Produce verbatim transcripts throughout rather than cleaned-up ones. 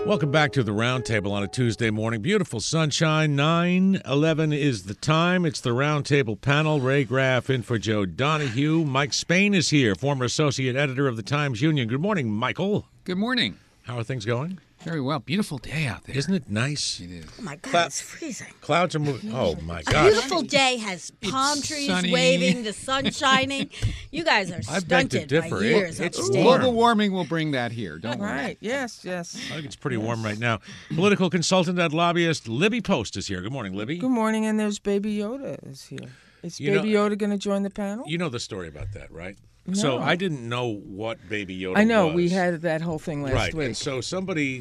Welcome back to the Roundtable on a Tuesday morning. Beautiful sunshine. nine eleven is the time. It's the Roundtable panel. Ray Graff in for Joe Donahue. Mike Spain is here, former associate editor of the Times-Union. Good morning, Michael. Good morning. How are things going? Very well. Beautiful day out there. Isn't it nice? It is. Oh, my God, Cla- it's freezing. Clouds are moving. Oh, my A gosh. beautiful day has palm It's trees sunny. waving, the sun shining. You guys are I beg to stunted differ. by It- years it's upstate. warm. Global warming will bring that here. Don't worry. Right. Yes, yes. I think it's pretty warm right now. Political consultant and lobbyist Libby Post is here. Good morning, Libby. Good morning, and there's Baby Yoda is here. Is You Baby know- Yoda going to join the panel? You know the story about that, right? So No. I didn't know what Baby Yoda was. I know. We had that whole thing last right. week. And so somebody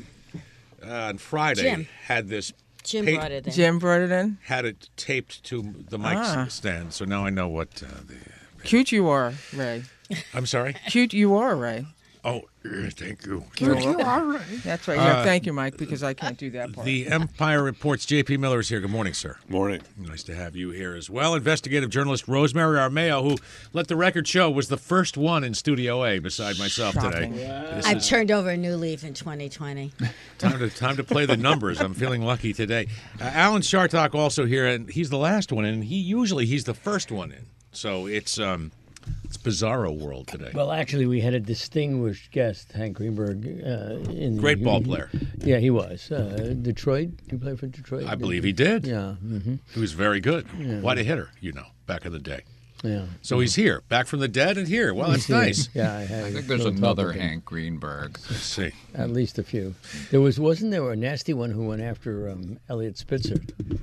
uh, on Friday Jim. had this Jim pa- brought it in. Jim brought it in. had it taped to the mic Ah. stand. So now I know what uh, the. Cute you are, Ray. I'm sorry. Cute you are, Ray. Oh, uh, thank you. Cute you are. That's right. Yeah, Uh, thank you, Mike, because I can't do that part. The Empire Reports. J P Miller is here. Good morning, sir. Morning. Nice to have you here as well. Investigative journalist Rosemary Armeo, who, let the record show, was the first one in Studio A beside myself Shocking. today. This I've is turned over a new leaf in twenty twenty. time to time to play the numbers. I'm feeling lucky today. Uh, Alan Shartok also here, and he's the last one, and he usually he's the first one in. So it's um, it's bizarro world today. Well, actually, we had a distinguished guest, Hank Greenberg. Uh, in Great the, ball player. Yeah, he was. Uh, Detroit. He played for Detroit. I believe he did. Yeah. Mm-hmm. He was very good. What a hitter, you know, back in the day. Yeah. So he's here, back from the dead and here. Well, that's nice. Yeah, I, had I a think there's little talk another with him. Hank Greenberg. Let's see. At least a few. There was wasn't there a nasty one who went after um, Elliot Spitzer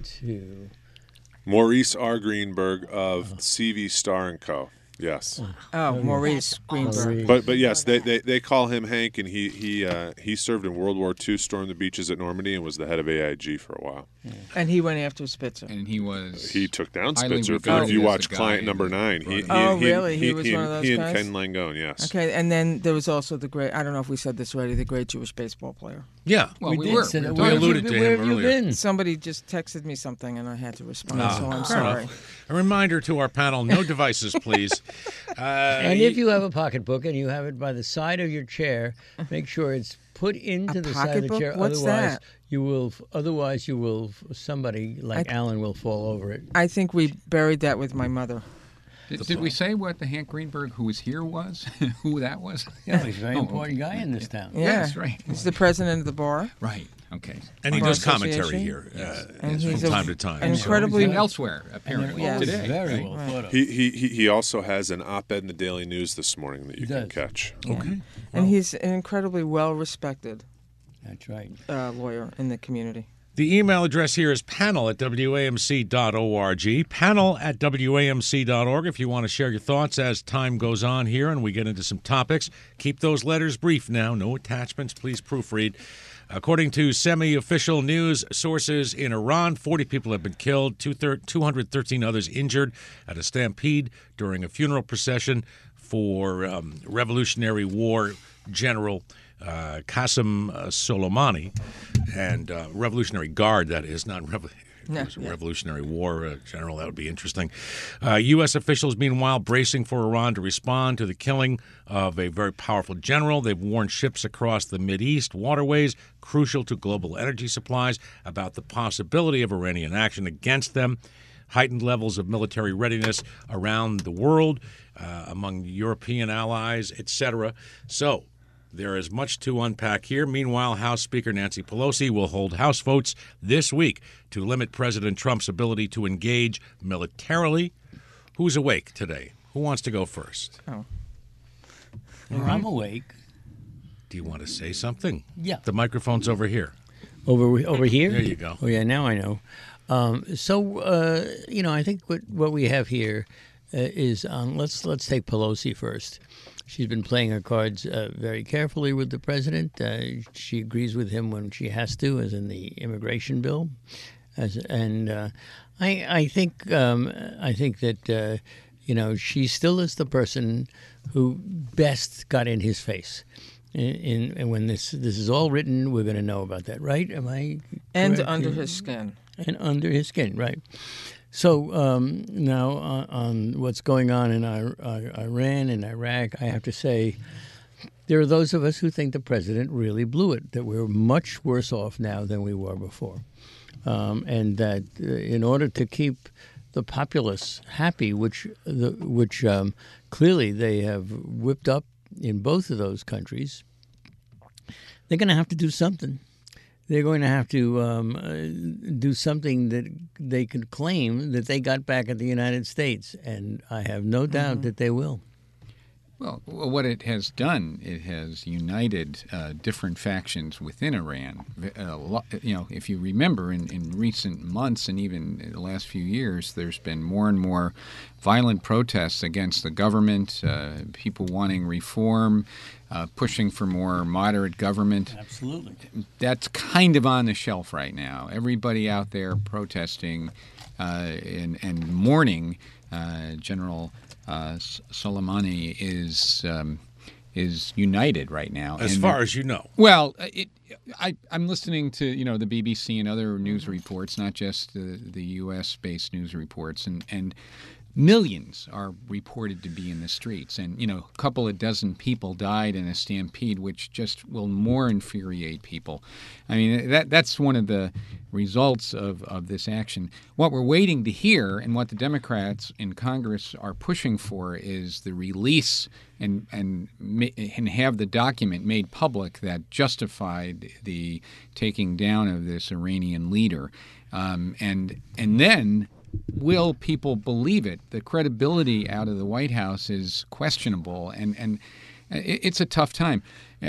to. Maurice R. Greenberg of C V Star and Co. Yes, Oh, Maurice Greenberg. Maurice. but but yes, they, they, they call him Hank, and he he uh, he served in World War Two, stormed the beaches at Normandy, and was the head of A I G for a while. And he went after Spitzer. And he was. He took down highly Spitzer. If, regarded if you as watch the Client guy Number who Nine, he, brought he, him Oh, he, really? he, He was he, one of those he guys? and Ken Langone, yes. Okay, and then there was also the great, I don't know if we said this already, the great Jewish baseball player. Yeah. Well, we, did were. say We that. were Where talking have you alluded been- to Where him have you earlier. been? Somebody just texted me something, and I had to respond, Ah, so I'm fair enough. sorry. A reminder to our panel: no devices, please. Uh, And if you have a pocketbook and you have it by the side of your chair, make sure it's put into A the side of the pocketbook? chair. What's otherwise, that? you will. Otherwise, you will. Somebody like I- Alan will fall over it. I think we buried that with my mother. Did, did we say what the Hank Greenberg who was here was? Who that was? Yeah, he's a very Oh, important guy in this town. Yeah, Yeah, that's right. He's the president of the bar. Right. Okay. and he Bar does commentary Association? here uh, And from he's a- time to time. an so- incredibly- And elsewhere, apparently, Yes. today. Very right? well thought of. He, he he he also has an op-ed in the Daily News this morning that you He can does. catch. Okay. And he's an incredibly well-respected That's right. uh, lawyer in the community. The email address here is panel at W A M C dot org. Panel at W A M C dot org if you want to share your thoughts as time goes on here and we get into some topics. Keep those letters brief now. No attachments. Please proofread. According to semi-official news sources in Iran, forty people have been killed, two hundred thirteen others injured at a stampede during a funeral procession for um, Revolutionary War General uh, Qasem uh, Soleimani, and uh, Revolutionary Guard, that is, not Rev- Yeah, a Revolutionary War uh, general. That would be interesting. Uh, U S officials, meanwhile, bracing for Iran to respond to the killing of a very powerful general. They've warned ships across the Mideast waterways, crucial to global energy supplies, about the possibility of Iranian action against them. Heightened levels of military readiness around the world, uh, among European allies, et cetera. So there is much to unpack here. Meanwhile, House Speaker Nancy Pelosi will hold House votes this week to limit President Trump's ability to engage militarily. Who's awake today? Who wants to go first? Oh. Well, I'm awake. Do you want to say something? Yeah. The microphone's over here. Over over here? There you go. Oh, yeah, now I know. Um, so, uh, you know, I think what, what we have here uh, is, um, let's let's take Pelosi first. She's been playing her cards uh, very carefully with the president. Uh, she agrees with him when she has to, as in the immigration bill. As, and uh, I, I think um, I think that, uh, you know, she still is the person who best got in his face. In, in, and when this this is all written, we're going to know about that, right? Am I And correct? under his skin. And under his skin, right? So um, now on, on what's going on in I, I, Iran and Iraq, I have to say there are those of us who think the president really blew it, that we're much worse off now than we were before. Um, and that uh, in order to keep the populace happy, which the, which um, clearly they have whipped up in both of those countries, they're going to have to do something. They're going to have to um, uh, do something that they could claim that they got back at the United States, and I have no doubt mm-hmm. that they will. Well, what it has done, it has united uh, different factions within Iran. A lot, you know, if you remember, in, in recent months and even in the last few years, there's been more and more violent protests against the government, uh, people wanting reform, uh, pushing for more moderate government. Absolutely. That's kind of on the shelf right now. Everybody out there protesting uh, and, and mourning uh, General Uh, Soleimani is um, is united right now. As and, far as you know. Well, it, I, I'm listening to you know the B B C and other news reports, not just the, the U S-based news reports, and, and millions are reported to be in the streets. And, you know, a couple of dozen people died in a stampede, which just will more infuriate people. I mean, that that's one of the results of, of this action. What we're waiting to hear and what the Democrats in Congress are pushing for is the release and and and have the document made public that justified the taking down of this Iranian leader. Um, and and then will people believe it? The credibility out of the White House is questionable, and, and it's a tough time.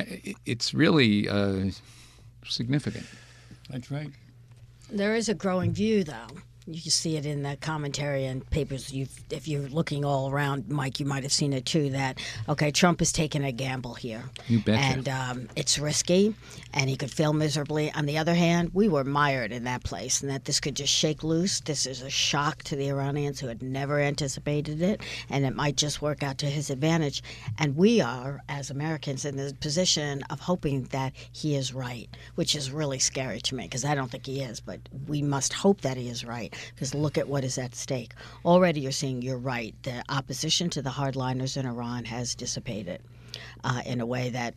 It's really uh, significant. That's right. There is a growing view, though. You can see it in the commentary and papers. You've, if you're looking all around, Mike, you might have seen it too, that, okay, Trump is taking a gamble here. You betcha. And um, it's risky, and he could fail miserably. On the other hand, we were mired in that place, and that this could just shake loose. This is a shock to the Iranians who had never anticipated it, and it might just work out to his advantage. And we are, as Americans, in the position of hoping that he is right, which is really scary to me, because I don't think he is, but we must hope that he is right. Because look at what is at stake. Already you're seeing you're right. The opposition to the hardliners in Iran has dissipated uh, in a way that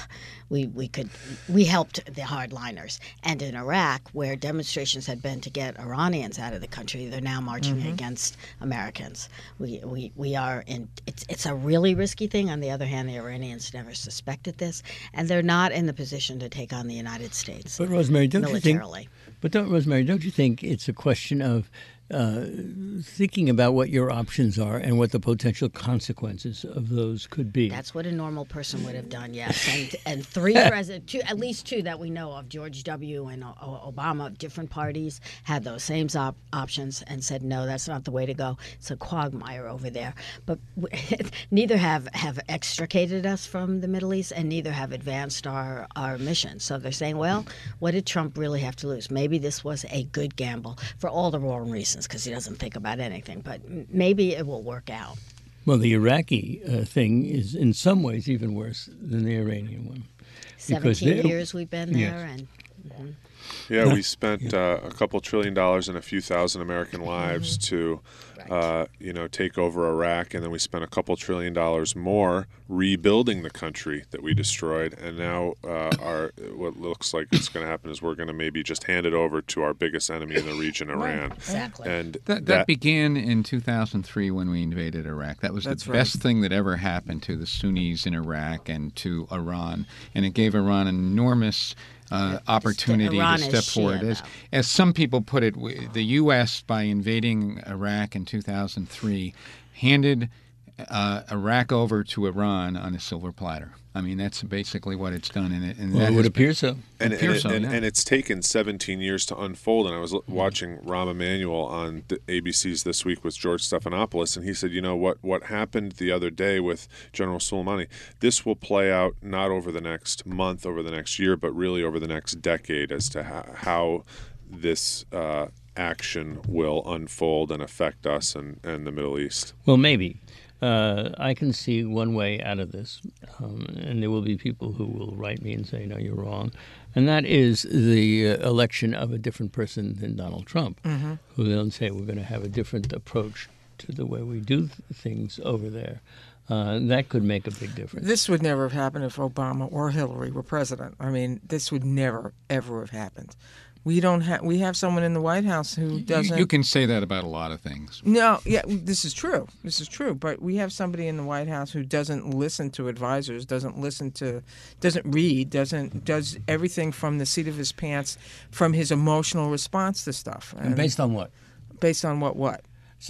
we we could we helped the hardliners. And in Iraq, where demonstrations had been to get Iranians out of the country, they're now marching mm-hmm. against Americans. We, we we are in. It's it's a really risky thing. On the other hand, the Iranians never suspected this, and they're not in the position to take on the United States. But Rosemary, don't militarily. you think? But don't, Rosemary, don't you think it's a question of uh, thinking about what your options are and what the potential consequences of those could be? That's what a normal person would have done, yes. And and three presidents, two, at least two that we know of, George W. and o- Obama, different parties, had those same op- options and said, no, that's not the way to go. It's a quagmire over there. But w- neither have, have extricated us from the Middle East, and neither have advanced our, our mission. So they're saying, well, what did Trump really have to lose? Maybe this was a good gamble for all the wrong reasons, because he doesn't think about anything. But maybe it will work out. Well, the Iraqi uh, thing is in some ways even worse than the Iranian one. Seventeen years we've been there, yes. and mm-hmm. Yeah, we spent uh, a couple trillion dollars and a few thousand American lives mm-hmm. to, right. uh, you know, take over Iraq, and then we spent a couple trillion dollars more rebuilding the country that we destroyed. And now, uh, our what looks like it's going to happen is we're going to maybe just hand it over to our biggest enemy in the region, Iran. Exactly. And That, that, that began in two thousand three when we invaded Iraq. That was That's the right. best thing that ever happened to the Sunnis in Iraq and to Iran, and it gave Iran an enormous uh, opportunity Iran to is step Shia, forward. As, though. as some people put it, w- the U S, by invading Iraq in two thousand three, handed uh, Iraq over to Iran on a silver platter. I mean, that's basically what it's done, and it, and Well, that it would has appear so. and, appear and, so, and, yeah. and it's taken seventeen years to unfold. And I was l- watching Rahm Emanuel on the A B C's This Week with George Stephanopoulos, and he said, you know, what, what happened the other day with General Soleimani, this will play out not over the next month, over the next year, but really over the next decade as to how, how this uh, action will unfold and affect us and, and the Middle East. Well, maybe. Uh, I can see one way out of this, um, and there will be people who will write me and say, no, you're wrong. And that is the uh, election of a different person than Donald Trump, Mm-hmm. who then say we're going to have a different approach to the way we do th- things over there. uh, that could make a big difference. This would never have happened if Obama or Hillary were president. I mean, this would never, ever have happened. We don't have. We have someone in the White House who You, doesn't. you can say that about a lot of things. No, yeah, this is true. This is true. But we have somebody in the White House who doesn't listen to advisors, doesn't listen to, doesn't read, doesn't does everything from the seat of his pants, from his emotional response to stuff. And based on what? Based on what? What? So,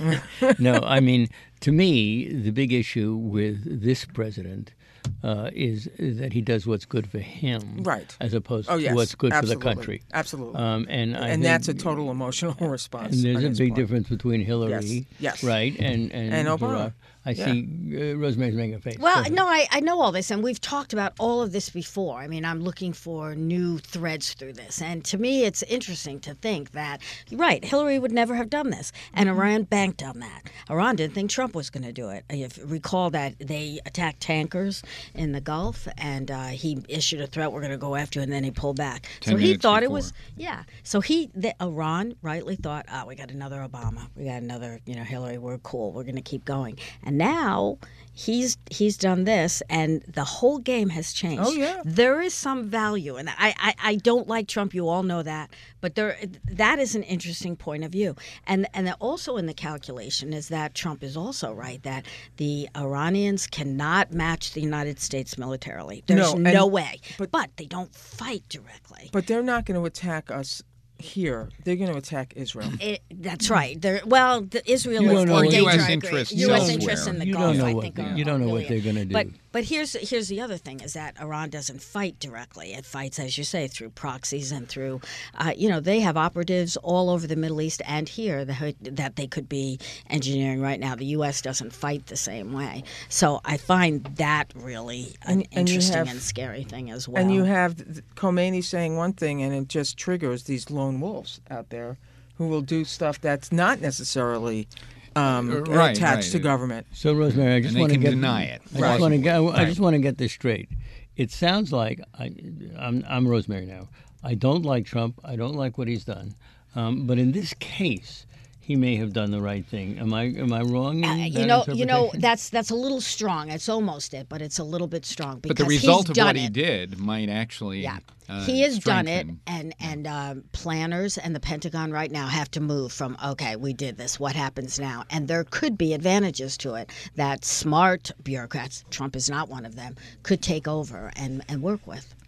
no, I mean, to me, the big issue with this president uh, is, is that he does what's good for him, right, as opposed oh, yes, to what's good absolutely. for the country. Absolutely. Um, and I and think, that's a total emotional response. And there's on a his big part. difference between Hillary, Yes, yes. right, and and, And Obama. Barack. I Yeah. see uh, Rosemary's making a face. Go Well, ahead. no, I, I know all this, and we've talked about all of this before. I mean, I'm looking for new threads through this. And to me, it's interesting to think that, right, Hillary would never have done this, and Iran banked on that. Iran didn't think Trump was going to do it. If recall that they attacked tankers in the Gulf, and uh, he issued a threat, we're going to go after you, and then he pulled back. Ten so he minutes thought it before. was, yeah. So he, the, Iran rightly thought, oh, we got another Obama. We got another, you know, Hillary, we're cool. We're going to keep going. And now he's he's done this, and the whole game has changed. Oh, yeah. There is some value, and I, I, I don't like Trump. You all know that, but there that is an interesting point of view. And and also in the calculation is that Trump is also right that the Iranians cannot match the United States militarily. There's No, no, and- way. but- But, they don't fight directly. But they're not going to attack us here. They're going to attack Israel. It, that's right. They're, well, the, Israel You is don't know in what- danger. U S I agree. interests U S elsewhere. interests in the You Gulf, don't know I what think, they- are you don't know what really- they're gonna do. But but here's here's the other thing is that Iran doesn't fight directly. It fights, as you say, through proxies and through, uh, you know, they have operatives all over the Middle East and here that, that they could be engineering right now. The U S doesn't fight the same way. So I find that really an And- and you interesting have- and scary thing as well. And you have th- Khomeini saying one thing, and it just triggers these lone wolves out there who will do stuff that's not necessarily um, Uh, right, attached right. to government. So, Rosemary, I just they want to can get deny it. I Right. just want to get. I, I Right. just want to get this straight. It sounds like I, I'm, I'm Rosemary now. I don't like Trump. I don't like what he's done. Um, but in this case, he may have done the right thing. Am I am I wrong? In Uh, that you know, you know, interpretation? that's that's a little strong. It's almost it, but it's a little bit strong because But the result he's of done what it. he did might actually Yeah, uh, he has done it, strengthen. and and um, planners and the Pentagon right now have to move from okay, we did this. What happens now? And there could be advantages to it that smart bureaucrats, Trump is not one of them, could take over and and work with.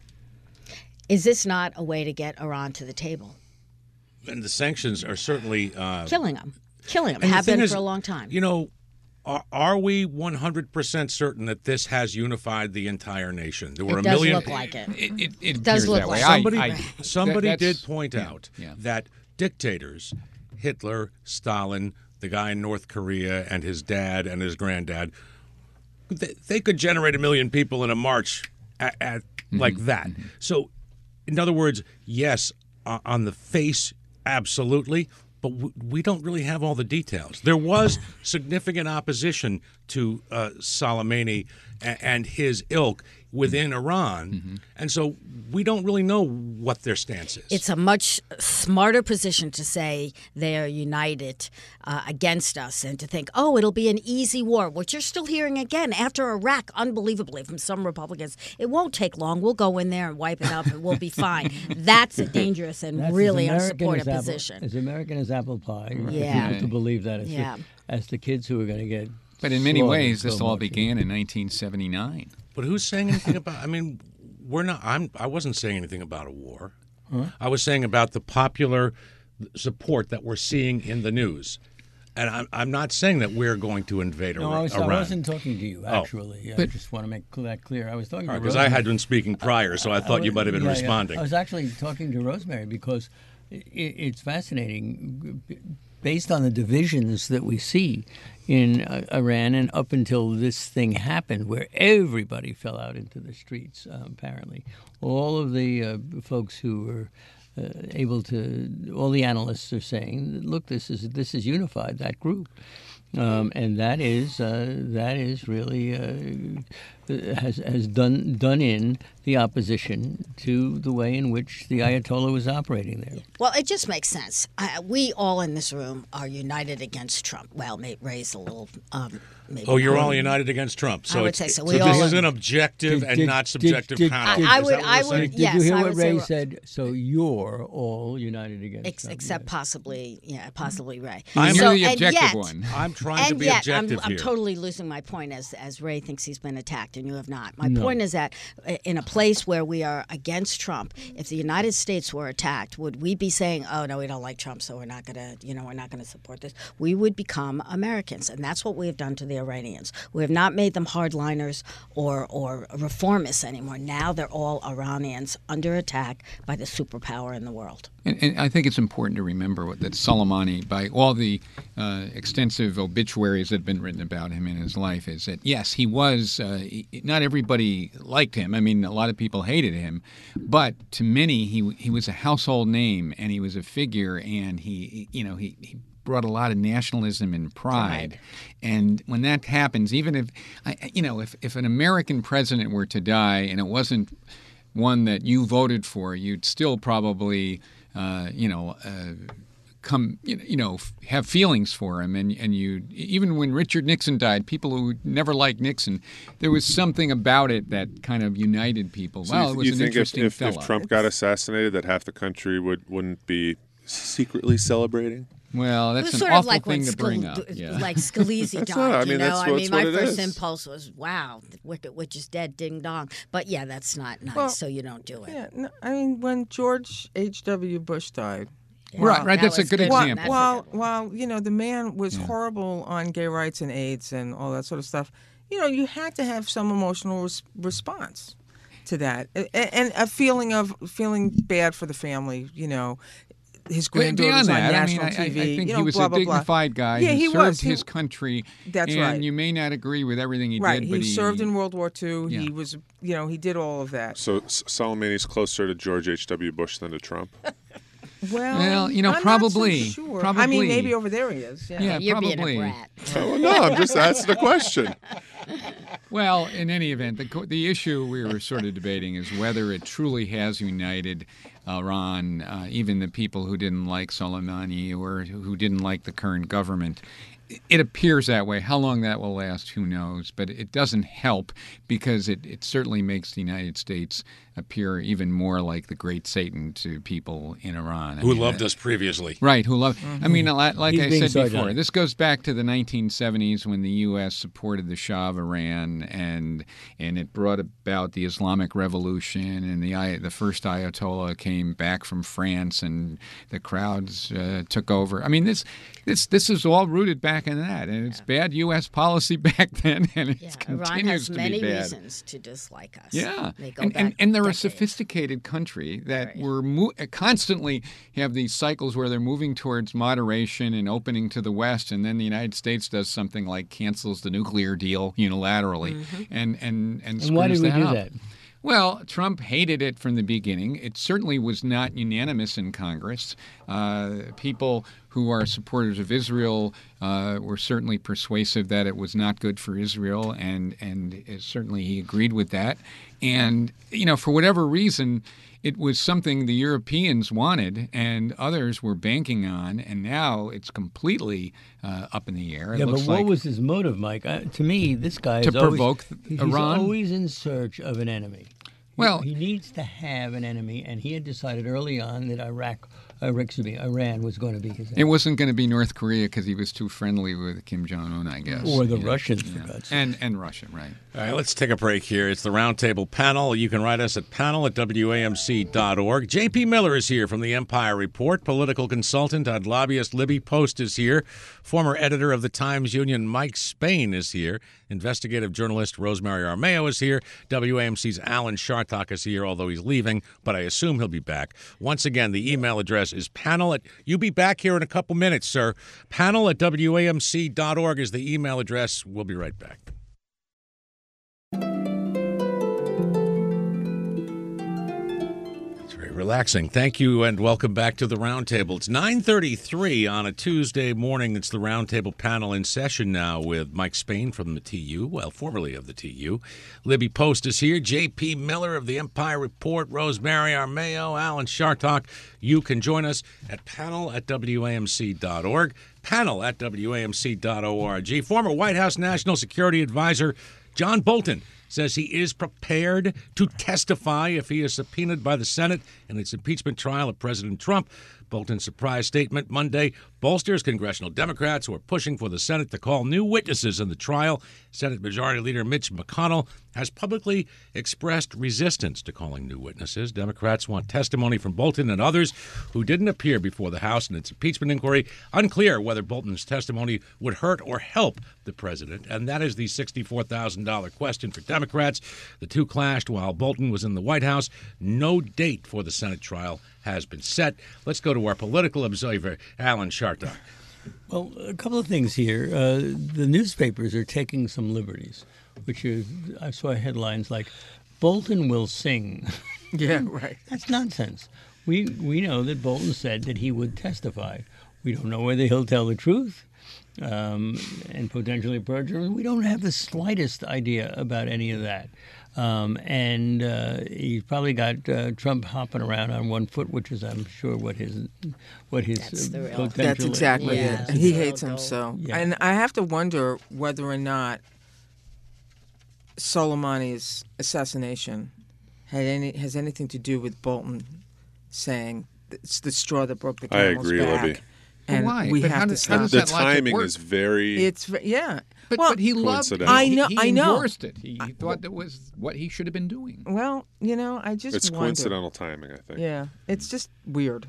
Is this not a way to get Iran to the table? And the sanctions are certainly uh, Killing them, killing them and the have thing been is, for a long time. You know, are, are we one hundred percent certain that this has unified the entire nation? There were It a does million. look like it. It, it, it does appears look that way. like I- Somebody, I- somebody that- did that's- point yeah, out yeah. that dictators, Hitler, Stalin, the guy in North Korea, and his dad and his granddad, they, they could generate a million people in a march at, at Mm-hmm. like that. So, in other words, yes, uh, on the face, absolutely. But w- we don't really have all the details. There was significant opposition to uh, Soleimani a- and his ilk within Iran, Mm-hmm. and so we don't really know what their stance is. It's a much smarter position to say they are united uh, against us and to think, oh, it'll be an easy war, which you're still hearing again after Iraq, unbelievably, from some Republicans. It won't take long. We'll go in there and wipe it up and we'll be fine. That's a dangerous and That's really as American unsupportive as apple- position. As American as apple pie. for Yeah. people to believe that. As, Yeah. the, as the kids who are going to get. But in many slaughtered ways, this so all much. began in nineteen seventy-nine. But who's saying anything about? I mean, we're not. I'm. I wasn't saying anything about a war. I was saying about the popular support that we're seeing in the news, and I'm. I'm not saying that we're going to invade No, Ira- I, was, I Iran. wasn't talking to you, actually. I But- just want to make that clear. I was talking to Because Rosemary. I had been speaking prior, so I thought you might have been Yeah, yeah. responding. I was actually talking to Rosemary because i it's fascinating, based on the divisions that we see in uh, Iran and up until this thing happened, where everybody fell out into the streets. Uh, apparently, all of the uh, folks who were uh, able to, all the analysts are saying, look, this is this is unified, that group. Um, and that is uh, that is really uh, has has done done in the the opposition to the way in which the Ayatollah was operating there. Well, it just makes sense. Uh, we all in this room are united against Trump. Well, may raise a little. Um, maybe Oh, you're not. all united against Trump. So I would it's, say so. so We this all- is an objective Did- and did- not did- subjective did- panel. did- I Is would- that what I we're would- saying? Did Yes, you hear I what would say Ray we're- said? So you're all united against Ex- Trump. except yes. possibly, yeah, possibly Ray. I'm- You're So- the and objective yet- one. I'm trying to and be yet, objective I'm, I'm here. totally losing my point as as Ray thinks he's been attacked, and you have not. My No. point is that uh, in a place where we are against Trump, if the United States were attacked, would we be saying, "Oh no, we don't like Trump, so we're not going to, you know, we're not going to support this"? We would become Americans, and that's what we have done to the Iranians. We have not made them hardliners or or reformists anymore. Now they're all Iranians under attack by the superpower in the world. And, and I think it's important to remember what, that Soleimani, by all the uh, extensive obituaries that have been written about him in his life, is that, yes, he was, uh, he, not everybody liked him. I mean, a lot of people hated him. But to many, he he was a household name, and he was a figure, and he, you know, he, he brought a lot of nationalism and pride. Pride. And when that happens, even if, I- you know, if, if an American president were to die and it wasn't one that you voted for, you'd still probably, uh, you know, uh, come, you know, you know, f- have feelings for him. And, and you, even when Richard Nixon died, people who never liked Nixon, there was something about it that kind of united people. So well, you, it was you an think if, interesting if, fella. if Trump got assassinated, that half the country would wouldn't be secretly celebrating? Well, that's It's an sort awful of like thing when to bring Scali- up. Yeah. like Scalise died. not- I you mean, know, that's I what- mean, what my it first is. impulse was, "Wow, the Wicked Witch is dead, ding dong." But yeah, that's not nice, Well, so you don't do it. Yeah, no, I mean, when George H W. Bush died, Yeah. Right, right, That that's a was good one. example. That's a while good one. while you know the man was horrible on gay rights and AIDS and all that sort of stuff, you know, you had to have some emotional res- response to that, and, and a feeling of feeling bad for the family. You know, his Beyond granddaughter's on that, I mean, national I, I T V. I think you know, he was blah, a blah, blah. dignified guy. Yeah, he, he served was. He- his country. That's and right. you may not agree with everything he Right, did, he, but he served in World War Two. Yeah. He was, you know, he did all of that. So S- Soleimani's closer to George H W. Bush than to Trump? Well, Well, you know, I'm probably, Not so sure. I probably. mean, maybe over there he is. Yeah. Yeah, You're probably. being a brat. Oh, no, I'm just asking a question. Well, in any event, the co- the issue we were sort of debating is whether it truly has united Iran, uh, even the people who didn't like Soleimani or who didn't like the current government. It appears that way. How long that will last, who knows? But it doesn't help because it, it certainly makes the United States appear even more like the great Satan to people in Iran. I Who mean, loved uh, us previously. Right, who love. I mean, li- like He's I being said before, sardonic. this goes back to the nineteen seventies when the U S supported the Shah of Iran, and and it brought about the Islamic Revolution, and the Ay- the first Ayatollah came back from France, and the crowds uh, took over. I mean, this this this is all rooted back in that, and it's bad U S policy back then, and it Yeah, continues Iran has to many be bad. reasons to dislike us. Yeah, They go and, and back and they're a decades. sophisticated country that Right. we're mo- constantly have these cycles where they're moving towards moderation and opening to the West, and then the United States does something like cancels the nuclear deal unilaterally, Mm-hmm. and and and, And why screws did we that do up. that? Well, Trump hated it from the beginning. It certainly was not unanimous in Congress. Uh, people who are supporters of Israel uh, were certainly persuasive that it was not good for Israel, and and uh, certainly he agreed with that. And you know, for whatever reason, it was something the Europeans wanted and others were banking on, and now it's completely uh, up in the air. It Yeah, but looks what like was his motive, Mike? Uh, to me, this guy To is always, provoke he's Iran? always in search of an enemy. Well- he needs to have an enemy, and he had decided early on that Iraq, uh, excuse me, Iran was going to be his it enemy, wasn't going to be North Korea because he was too friendly with Kim Jong Un, I guess, or the Yeah. Russians, for Yeah. God's sake. and and Russia, right? All right, let's take a break here. It's the Roundtable Panel. You can write us at panel at W A M C dot org. J P Miller is here from the Empire Report. Political consultant and lobbyist Libby Post is here. Former editor of the Times Union Mike Spain is here. Investigative journalist Rosemary Armeo is here. W A M C's Alan Shartok is here, although he's leaving, but I assume he'll be back. Once again, the email address is panel at... You'll be back here in a couple minutes, sir. Panel at W A M C dot org is the email address. We'll be right back. relaxing. Thank you, and welcome back to the Roundtable. It's nine thirty-three on a Tuesday morning. It's the Roundtable panel in session now with Mike Spain from the T U, well, formerly of the T U. Libby Post is here, J P Miller of the Empire Report, Rosemary Armeo, Alan Shartok. You can join us at panel at W A M C dot org, panel at W A M C dot org. Former White House National Security Advisor John Bolton says he is prepared to testify if he is subpoenaed by the Senate in its impeachment trial of President Trump. Bolton's surprise statement Monday bolsters congressional Democrats who are pushing for the Senate to call new witnesses in the trial. Senate Majority Leader Mitch McConnell has publicly expressed resistance to calling new witnesses. Democrats want testimony from Bolton and others who didn't appear before the House in its impeachment inquiry. Unclear whether Bolton's testimony would hurt or help the president, and that is the sixty-four thousand dollars question for Democrats. The two clashed while Bolton was in the White House. No date for the Senate trial has been set. Let's go to our political observer, Alan Shartok. Well, a couple of things here. Uh, the newspapers are taking some liberties, which is, I saw headlines like, Bolton will sing. Yeah, right. That's nonsense. We we know that Bolton said that he would testify. We don't know whether he'll tell the truth um, and potentially perjure. We don't have the slightest idea about any of that. Um, and uh, he's probably got uh, Trump hopping around on one foot, which is, I'm sure, what his what his That's the uh, real- potential. That's exactly Yeah, it. that's And he the hates real him goal. so. Yeah. And I have to wonder whether or not Soleimani's assassination had any has anything to do with Bolton saying it's the straw that broke the I camel's agree, back. Libby. And Why? we But have how to does- how stop. does The that logic timing work? is very. It's ve- yeah. But, well, but he loved it. Coincidental. I know- He, he I know. endorsed it. He, he thought that was what he should have been doing. well, you know, I just it's wonder. coincidental timing, I think. Yeah, it's just weird.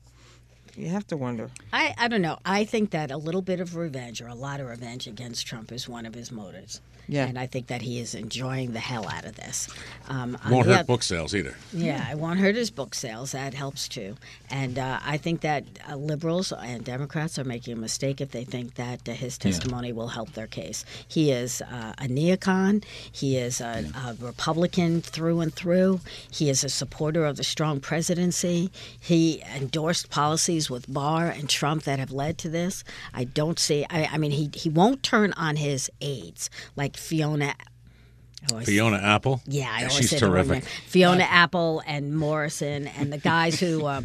You have to wonder. I, I don't know. I think that a little bit of revenge, or a lot of revenge against Trump, is one of his motives. Yeah. And I think that he is enjoying the hell out of this. Um, on Won't the hurt oth- book sales either. Yeah, it won't hurt his book sales. That helps too. And uh, I think that uh, liberals and Democrats are making a mistake if they think that uh, his testimony will help their case. He is uh, a neocon. He is a, a Republican through and through. He is a supporter of the strong presidency. He endorsed policies with Barr and Trump that have led to this. I don't see. I, I mean, he he won't turn on his aides like Fiona. I always- Fiona Apple? Yeah, I always she's say the wrong terrific. name. Fiona Apple and Morrison and the guys who, um,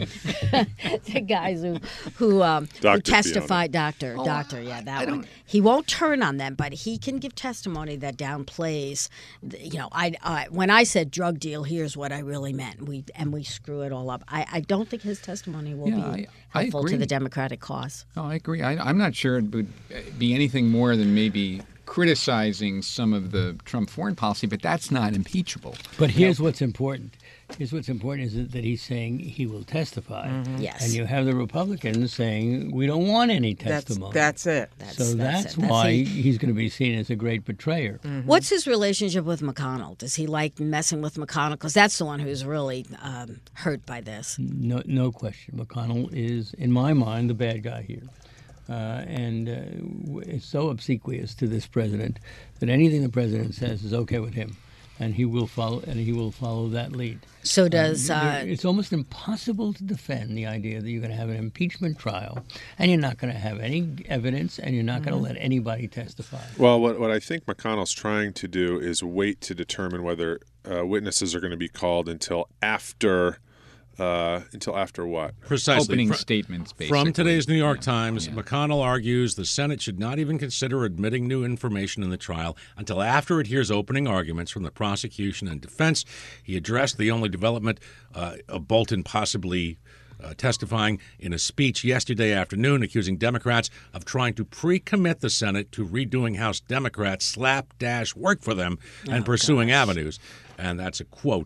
the guys who who, um, who Doctor testified, doctor, doctor, yeah, that one. He won't turn on them, but he can give testimony that downplays. The, you know, I, I when I said drug deal, here's what I really meant. We and we screw it all up. I, I don't think his testimony will Yeah, be I- I helpful to agree. the Democratic cause. No, I agree. I, I'm not sure it would be anything more than maybe criticizing some of the Trump foreign policy, but that's not impeachable. But here's what's important. Here's what's important is that he's saying he will testify. Yes. And you have the Republicans saying we don't want any That's testimony. that's it. That's, so that's, it. That's why he- he's going to be seen as a great betrayer. What's his relationship with McConnell? Does he like messing with McConnell? Because that's the one who's really um, hurt by this. No, no question. McConnell is, in my mind, the bad guy here. Uh, and uh, w- is so obsequious to this president that anything the president says is okay with him, and he will follow. And he will follow that lead. So does There- uh, it's almost impossible to defend the idea that you're going to have an impeachment trial, and you're not going to have any evidence, and you're not going to let anybody testify. Well, what, what I think McConnell's trying to do is wait to determine whether uh, witnesses are going to be called until after. Uh, until after what? Precisely. Opening Fr- statements, basically. From today's New York Times, Yeah. McConnell argues the Senate should not even consider admitting new information in the trial until after it hears opening arguments from the prosecution and defense. He addressed the only development uh, of Bolton possibly uh, testifying in a speech yesterday afternoon, accusing Democrats of trying to pre-commit the Senate to redoing House Democrats' slapdash work for them and pursuing avenues. And that's a quote.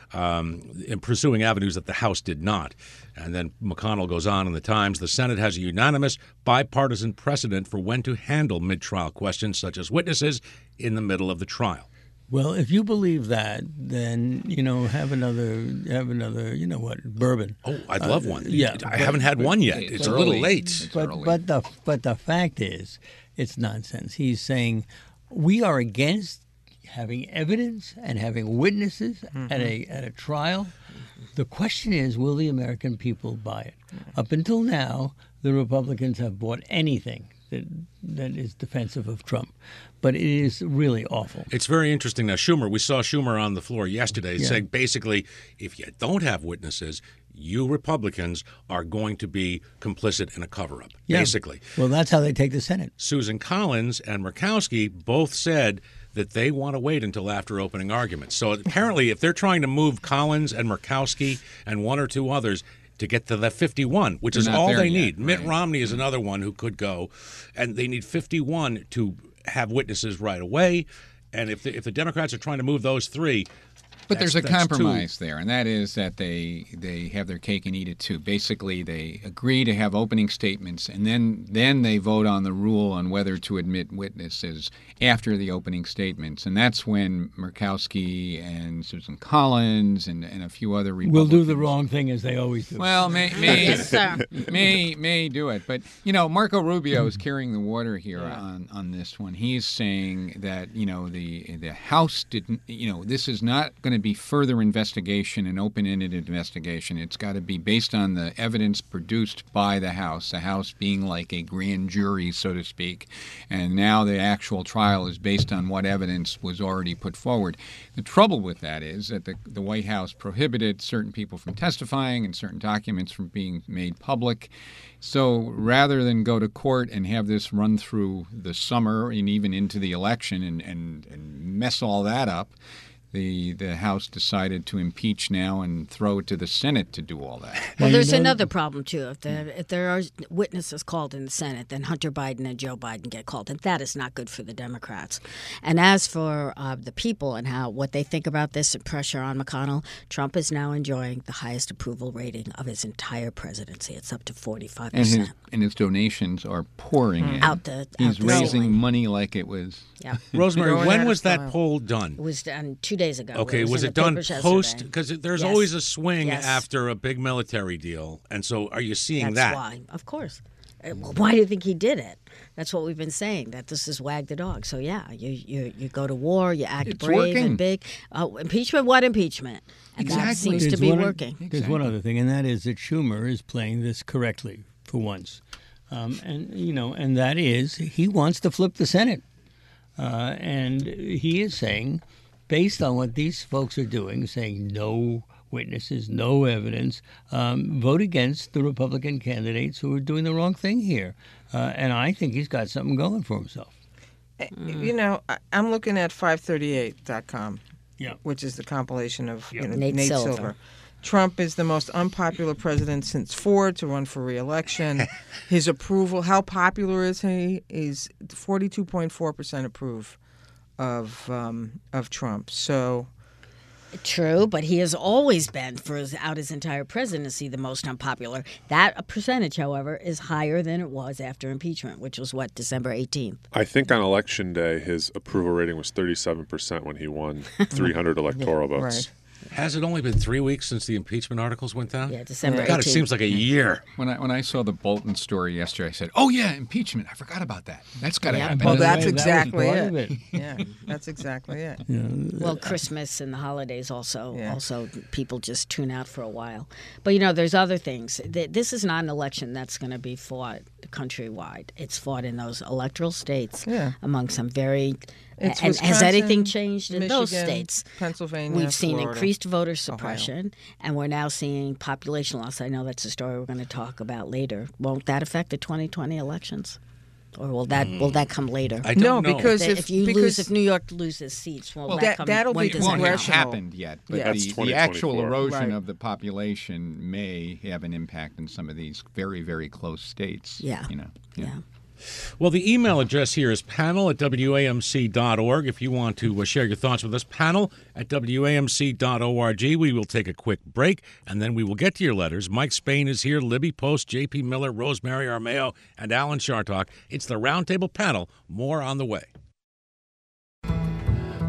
Um, in pursuing avenues that the House did not. And then McConnell goes on in the Times, the Senate has a unanimous bipartisan precedent for when to handle mid-trial questions such as witnesses in the middle of the trial. Well, if you believe that, then you know have another have another you know what bourbon. Oh, I'd love one. yeah, I but- haven't had one yet. it's It's, a little early. late. It's But early. but the but the fact is, it's nonsense. He's saying we are against having evidence and having witnesses at a at a trial. The question is, will the American people buy it? Up until now, the Republicans have bought anything that that is defensive of Trump. But it is really awful. It's very interesting. Now, Schumer, we saw Schumer on the floor yesterday Yeah. saying basically, if you don't have witnesses, you Republicans are going to be complicit in a cover-up, Yeah. basically. Well, that's how they take the Senate. Susan Collins and Murkowski both said that they want to wait until after opening arguments. So apparently, if they're trying to move Collins and Murkowski and one or two others to get to the fifty-one, which They're is not all there they yet, need. Mitt right. Romney is another one who could go, and they need fifty-one to have witnesses right away. And if the, if the Democrats are trying to move those three, But there's a that's- that's two. compromise there, and that is that they they have their cake and eat it too. Basically, they agree to have opening statements, and then then they vote on the rule on whether to admit witnesses after the opening statements, and that's when Murkowski and Susan Collins and, and a few other We'll Republicans do the wrong thing as they always do. Well, may may Yes, sir. may may do it, but you know, Marco Rubio is carrying the water here on, on this one. He's saying that you know the the House didn't. You know, this is not going to be further investigation, an open-ended investigation. It's got to be based on the evidence produced by the House. The House being like a grand jury, so to speak, and now the actual trial is based on what evidence was already put forward. The trouble with that is that the the White House prohibited certain people from testifying and certain documents from being made public. So rather than go to court and have this run through the summer and even into the election and, and, and mess all that up, the the House decided to impeach now and throw it to the Senate to do all that. Well, you there's know- another problem, too. If there, if there are witnesses called in the Senate, then Hunter Biden and Joe Biden get called, and that is not good for the Democrats. And as for uh, the people and how what they think about this and pressure on McConnell, Trump is now enjoying the highest approval rating of his entire presidency. It's up to forty-five And percent. his and his donations are pouring in. Out the- He's out the raising ceiling. money like it was. Yeah. Rosemary, Going when out of was that style. poll done? It was done two days ago. Okay, was, in it the done papers post? yesterday. Because there's Yes. always a swing Yes. after a big military deal, and so are you seeing That's that? why, of course. Uh, well, Why do you think he did it? That's what we've been saying, that this is wag the dog. So, yeah, you you, you go to war, you act It's brave working. and big. Oh, impeachment, what impeachment? And that Exactly. seems to There's be one- working. There's one other thing, and that is that Schumer is playing this correctly for once, um, and you know, and that is he wants to flip the Senate, uh, and he is saying, based on what these folks are doing, saying no witnesses, no evidence, um, vote against the Republican candidates who are doing the wrong thing here, uh, and I think he's got something going for himself. You know, I, I'm looking at five thirty-eight dot com, Yeah. which is the compilation of you know, Nate Nate, Silver. Silver. Trump is the most unpopular president since Ford to run for re-election. His approval, how popular is he? Is forty-two point four percent approve of um, of Trump. So True, but he has always been, for his, out his entire presidency, the most unpopular. That percentage, however, is higher than it was after impeachment, which was, what, December eighteenth? I think on election day, his approval rating was thirty-seven percent when he won three hundred electoral votes. right. Has it only been three weeks since the impeachment articles went down? Yeah, December God, it eighteenth. seems like a year. When I when I saw the Bolton story yesterday, I said, "Oh yeah, impeachment! I forgot about that. That's got to Yeah. happen." Well, By the that's way, that was exactly part it. of it. Yeah, that's exactly it. Well, Christmas and the holidays also, Yeah. also people just tune out for a while. But you know, there's other things. Th- This is not an election that's going to be fought countrywide. It's fought in those electoral states Yeah. among some very. It's and has anything Wisconsin, changed in those Michigan, states? Pennsylvania, We've seen Florida, increased voter suppression, and we're now seeing population loss. I know that's a story we're going to talk about later. Won't that affect the twenty twenty elections? Or will that will that come later? I No, don't know. because if, if, you because lose, if New York loses seats, will Well, that that- come? that'll when be does It that won't happen? have congressional. happened yet, but Yeah. That's the, twenty the actual twenty-four. erosion Right. of the population may have an impact in some of these very, very close states. Yeah. you know. Yeah. Well, the email address here is panel at W A M C dot org. If you want to uh, share your thoughts with us, panel at W A M C dot org. We will take a quick break, and then we will get to your letters. Mike Spain is here, Libby Post, J P Miller, Rosemary Armeo, and Alan Chartock. It's the Roundtable Panel. More on the way.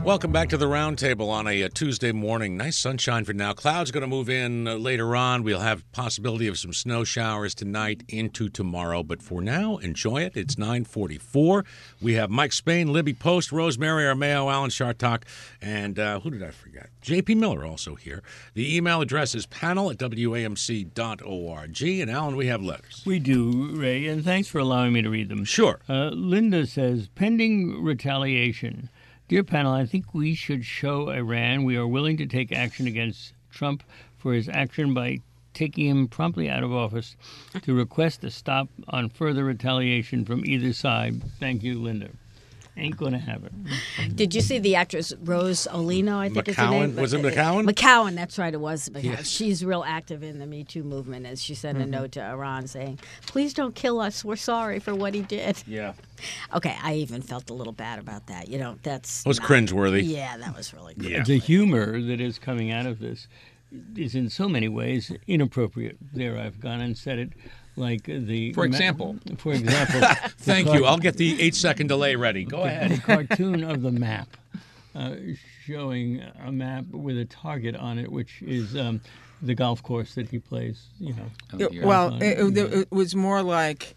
Welcome back to the Roundtable on a, a Tuesday morning. Nice sunshine for now. Clouds going to move in uh, later on. We'll have possibility of some snow showers tonight into tomorrow. But for now, enjoy it. It's nine forty-four. We have Mike Spain, Libby Post, Rosemary Armao, Alan Chartock, and uh, who did I forget? J P Miller also here. The email address is panel at w a m c dot org. And Alan, we have letters. We do, Ray, and thanks for allowing me to read them. Sure. Uh, Linda says, pending retaliation. Dear panel, I think we should show Iran we are willing to take action against Trump for his action by taking him promptly out of office, to request a stop on further retaliation from either side. Thank you, Linda. Ain't gonna have it. Did you see the actress Rose Olino? I think is her name. McCowan? Was it McCowan? McCowan, that's right. It was McCowan. Yes. She's real active in the Me Too movement, as she sent Mm-hmm. a note to Iran saying, "Please don't kill us. We're sorry for what he did." Yeah. Okay, I even felt a little bad about that. You know, that's It was not- cringeworthy. Yeah, that was really good. Yeah. The humor that is coming out of this is in so many ways inappropriate. There, I've gone and said it. Like the For example. ma- for example, Thank you. I'll get the eight-second delay ready. Go the ahead. cartoon of the map, uh, showing a map with a target on it, which is um, the golf course that he plays. You know, Oh, It- dear. well, it, it, it was more like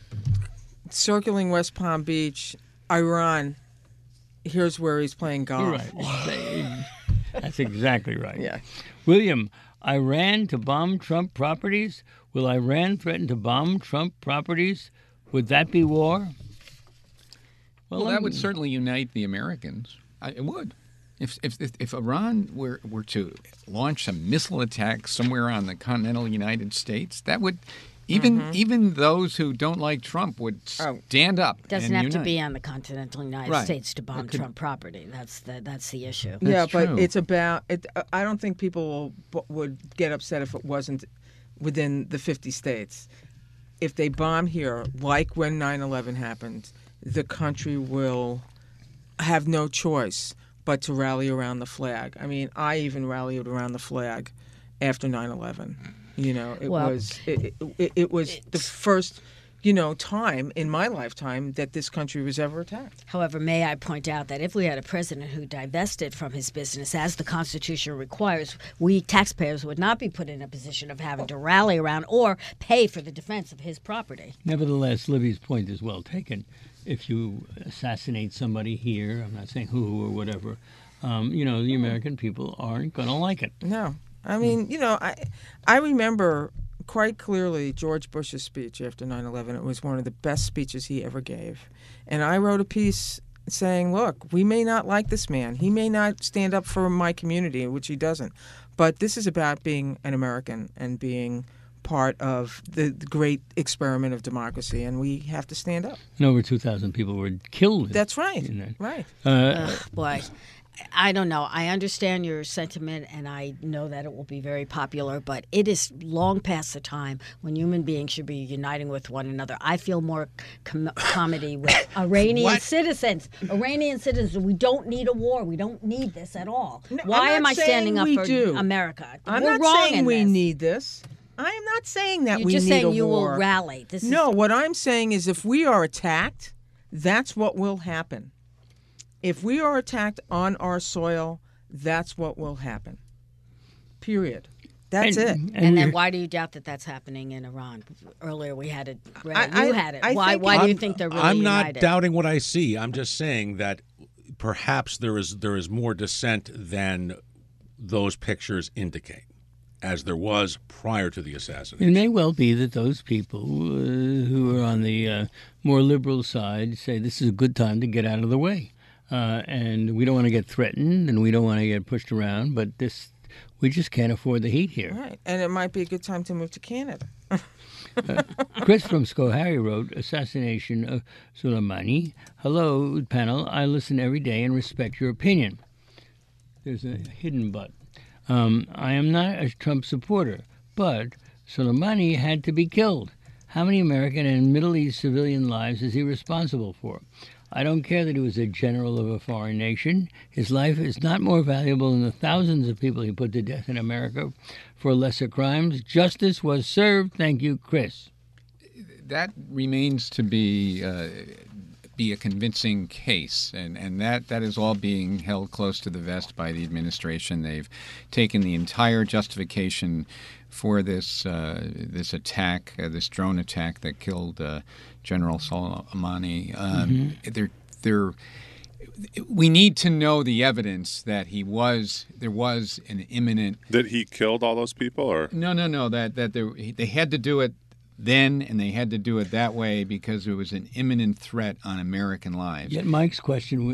circling West Palm Beach, Iran. Here's where he's playing golf. you're right. That's exactly right. Yeah. William, Iran to bomb Trump properties? Will Iran threaten to bomb Trump properties? Would that be war? Well, that would certainly unite the Americans. I, it would. If, if if if Iran were were to launch a missile attack somewhere on the continental United States, that would even even those who don't like Trump would Oh. stand up. Doesn't and have to unite. be on the continental United Right. States to bomb It could- Trump property. That's the that's the issue. Yeah, That's but true. it's about. It, I don't think people b- would get upset if it wasn't within the fifty states. If they bomb here, like when nine eleven happened, the country will have no choice but to rally around the flag. I mean, I even rallied around the flag after nine eleven. You know, it Well, was it, it, it was the first, you know, time in my lifetime that this country was ever attacked. However, may I point out that if we had a president who divested from his business, as the Constitution requires, we taxpayers would not be put in a position of having to rally around or pay for the defense of his property. Nevertheless, Libby's point is well taken. If you assassinate somebody here, I'm not saying who or whatever, um, you know, the American people aren't going to like it. No. I mean, you know, I I remember quite clearly George Bush's speech after nine eleven. It was one of the best speeches he ever gave. And I wrote a piece saying, look, we may not like this man. He may not stand up for my community, which he doesn't. But this is about being an American and being part of the, the great experiment of democracy, and we have to stand up. And over two thousand people were killed. That's right. in that. Right. Uh, Ugh, boy, I don't know. I understand your sentiment, and I know that it will be very popular, but it is long past the time when human beings should be uniting with one another. I feel more com- comedy with Iranian What? citizens. Iranian citizens, we don't need a war. We don't need this at all. No, Why I'm am not I standing saying up we for do. America? I'm We're not wrong saying in we this. need this. I am not saying that You're we just need saying a you war. will rally. This is No, what I'm saying is if we are attacked, that's what will happen. If we are attacked on our soil, that's what will happen. Period. That's it. and, And then you're- why do you doubt that that's happening in Iran? Earlier we had it. I- you I- had it. I why? think Why do you I'm- think they're really I'm not united? doubting what I see. I'm just saying that perhaps there is there is more dissent than those pictures indicate, as there was prior to the assassination. It may well be that those people uh, who are on the uh, more liberal side say this is a good time to get out of the way. Uh, and we don't want to get threatened and we don't want to get pushed around, but this we just can't afford the heat here. Right. And it might be a good time to move to Canada. Chris from Schoharie wrote, Assassination of Soleimani. Hello, panel. I listen every day and respect your opinion. There's a hidden but. Um, I am not a Trump supporter, but Soleimani had to be killed. How many American and Middle East civilian lives is he responsible for? I don't care that he was a general of a foreign nation. His life is not more valuable than the thousands of people he put to death in America for lesser crimes. Justice was served. Thank you, Chris. That remains to be uh, be a convincing case, and, and that, that is all being held close to the vest by the administration. They've taken the entire justification for this uh, this attack, uh, this drone attack that killed uh, General Soleimani. Um, mm-hmm. They're they're we need to know the evidence that he was there was an imminent that he killed all those people, or no no no that that there, they had to do it then, and they had to do it that way because there was an imminent threat on American lives. Yet Mike's question,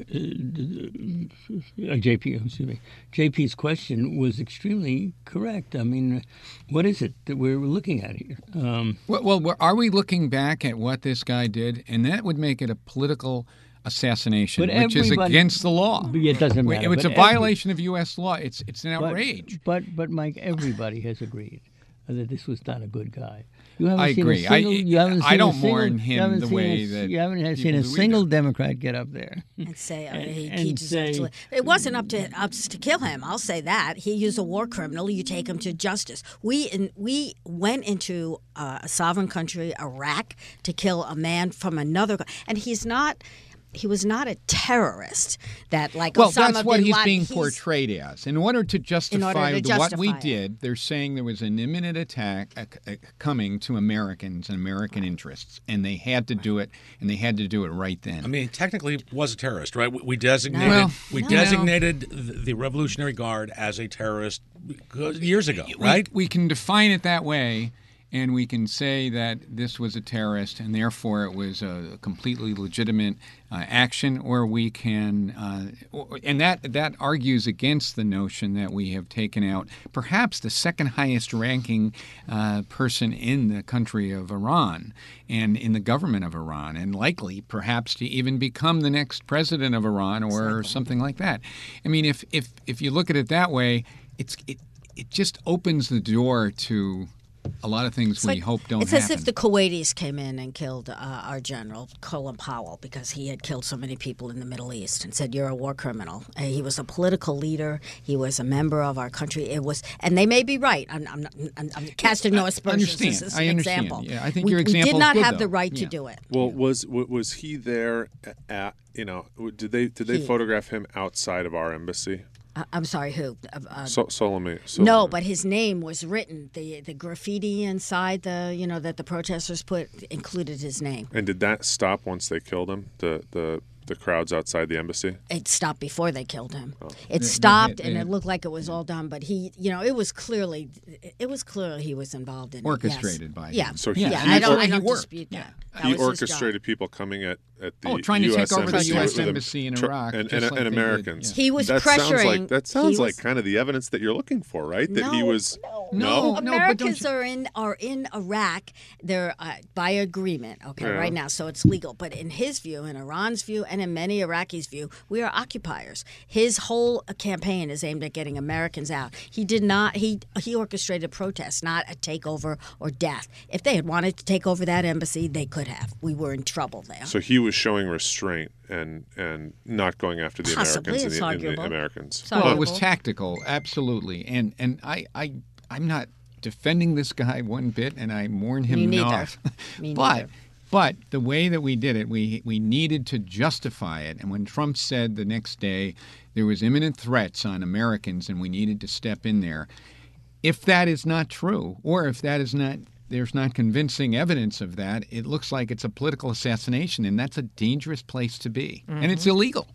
uh, J P, excuse me, J P's question was extremely correct. I mean, what is it that we're looking at here? Um, well, well, are we looking back at what this guy did? And that would make it a political assassination, but which is against the law. It doesn't matter. It's a every, violation of U S law. It's it's an outrage. But, but, but Mike, everybody has agreed that this was not a good guy. You haven't I seen agree. A single, I, you haven't seen I don't a single, mourn him the way a, that you haven't seen a single either. Democrat get up there and say uh, and, he, and he deserves say, to. It wasn't up to us to kill him. I'll say that he is a war criminal. You take him to justice. We in, we went into uh, a sovereign country, Iraq, to kill a man from another, and he's not. He was not a terrorist that like well, Osama that's what bin he's Laden. being he's, portrayed as. In order to justify, order to the, justify what we it. did, they're saying there was an imminent attack uh, uh, coming to Americans and American interests, and they had to do it, and they had to do it right then. I mean, technically, he was a terrorist, right? We, we designated Well, we no. designated the, the Revolutionary Guard as a terrorist years ago, right? We, we can define it that way. And we can say that this was a terrorist, and therefore it was a completely legitimate uh, action. Or we can, uh, and that that argues against the notion that we have taken out perhaps the second highest ranking uh, person in the country of Iran and in the government of Iran, and likely perhaps to even become the next president of Iran or something like that. I mean, if if if you look at it that way, it's it it just opens the door to a lot of things It's we like, hope don't it's happen. as if the Kuwaitis came in and killed uh, our general, Colin Powell, because he had killed so many people in the Middle East and said, you're a war criminal. Uh, he was a political leader. He was a member of our country. It was, and they may be right. I'm, I'm, not, I'm, I'm casting no aspersions. I understand. This is I an understand. example. Yeah, I think we, your example We did not is good, have though. the right yeah. to do it. well, was was he there at? You know, did they did they He. photograph him outside of our embassy? Uh, I'm sorry, who? Uh, uh, So, Solomon. No, but his name was written. The the graffiti inside the you know that the protesters put included his name. And did that stop once they killed him? The the the crowds outside the embassy. It stopped before they killed him. Oh. It They- stopped, they- and they- it looked like it was all done. But he, you know, it was clearly, it was clearly he was involved in it. Orchestrated yes. by yeah. him. So he- yeah, he I don't, or- I and he don't worked. dispute Yeah. that. That He was his orchestrated job. people coming at, at the Oh, trying to U S take over the embassy U S with them, embassy in tr- Iraq, and, just and, like and they did, Americans. yeah. He was that Sounds like, pressuring- that sounds he like was- kind of the evidence that you're looking for, right? That he No, was. no, No, no, but don't Americans you- are in are in Iraq. They're uh, by agreement, okay, Yeah. right now, so it's legal. But in his view, in Iran's view, and in many Iraqis' view, we are occupiers. His whole campaign is aimed at getting Americans out. He did not. He he orchestrated protests, not a takeover or death. If they had wanted to take over that embassy, they could have. We were in trouble there. So he was showing restraint and and not going after the Possibly, Americans it's and the, and the arguable. Americans. It's Well, it was arguable. tactical, absolutely. And and I, I I'm not defending this guy one bit, and I mourn him Me neither. not. Me but neither. but the way that we did it, we we needed to justify it. And when Trump said the next day there was imminent threats on Americans and we needed to step in there, if that is not true, or if that is not there's not convincing evidence of that, it looks like it's a political assassination, and that's a dangerous place to be. And it's illegal.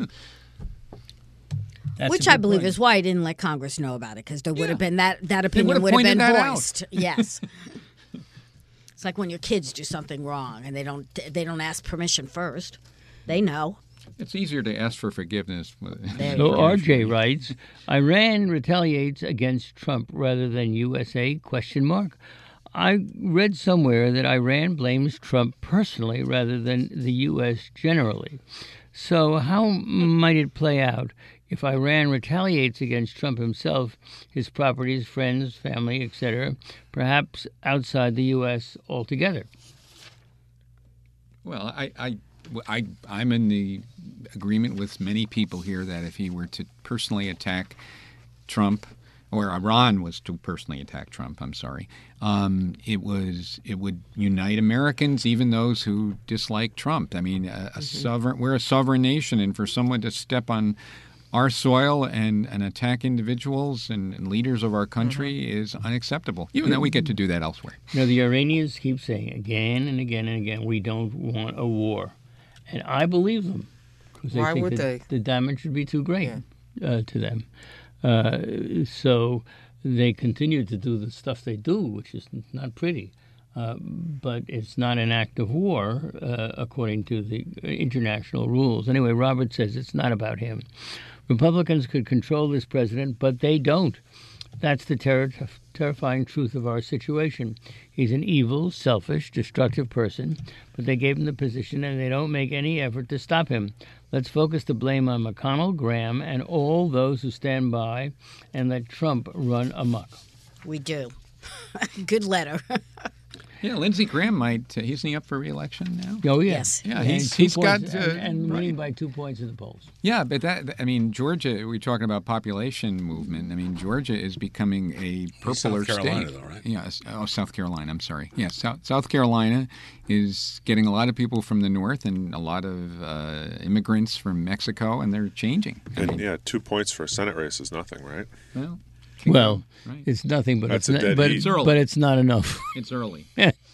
That's Which a I good believe point. is why he didn't let Congress know about it, because there would Yeah. have been that that They opinion would have would have pointed been that out. voiced. Yes. It's like when your kids do something wrong and they don't they don't ask permission first. They know. It's easier to ask for forgiveness. There So you go. R J writes, Iran retaliates against Trump rather than U S A, question mark. I read somewhere that Iran blames Trump personally rather than the U S generally. So how might it play out if Iran retaliates against Trump himself, his properties, friends, family, et cetera, perhaps outside the U S altogether? Well, I, I, I, I'm in the agreement with many people here that if he were to personally attack Trump or Iran was to personally attack Trump, I'm sorry, um, it was it would unite Americans, even those who dislike Trump. I mean, a, a mm-hmm. sovereign we're a sovereign nation, and for someone to step on our soil and, and attack individuals and, and leaders of our country mm-hmm. is unacceptable, even though we get to do that elsewhere. Now, the Iranians keep saying again and again and again, we don't want a war. And I believe them. Because Why they think would that they? The damage would be too great yeah. uh, to them. Uh, so they continue to do the stuff they do, which is not pretty. Uh, but it's not an act of war, uh, according to the international rules. Anyway, Robert says it's not about him. Republicans could control this president, but they don't. That's the ter- terrifying truth of our situation. He's an evil, selfish, destructive person, but they gave him the position and they don't make any effort to stop him. Let's focus the blame on McConnell, Graham, and all those who stand by and let Trump run amok. We do. Good letter. Yeah, Lindsey Graham might. Uh, isn't he up for re-election now? Oh yeah, Yes. Yeah, And he's two he's got points- uh, and, and right. winning by two points in the polls. Yeah, but that I mean Georgia. We're talking about population movement. I mean Georgia is becoming a purpler South Carolina, state. though, right? Yes. Oh, South Carolina. I'm sorry. Yes, South, South Carolina is getting a lot of people from the north and a lot of uh, immigrants from Mexico, and they're changing. I And mean, yeah, two points for a Senate race is nothing, right? well, Well, right. it's nothing, but That's it's a not, dead but, heat. It's early. but it's not enough. it's early.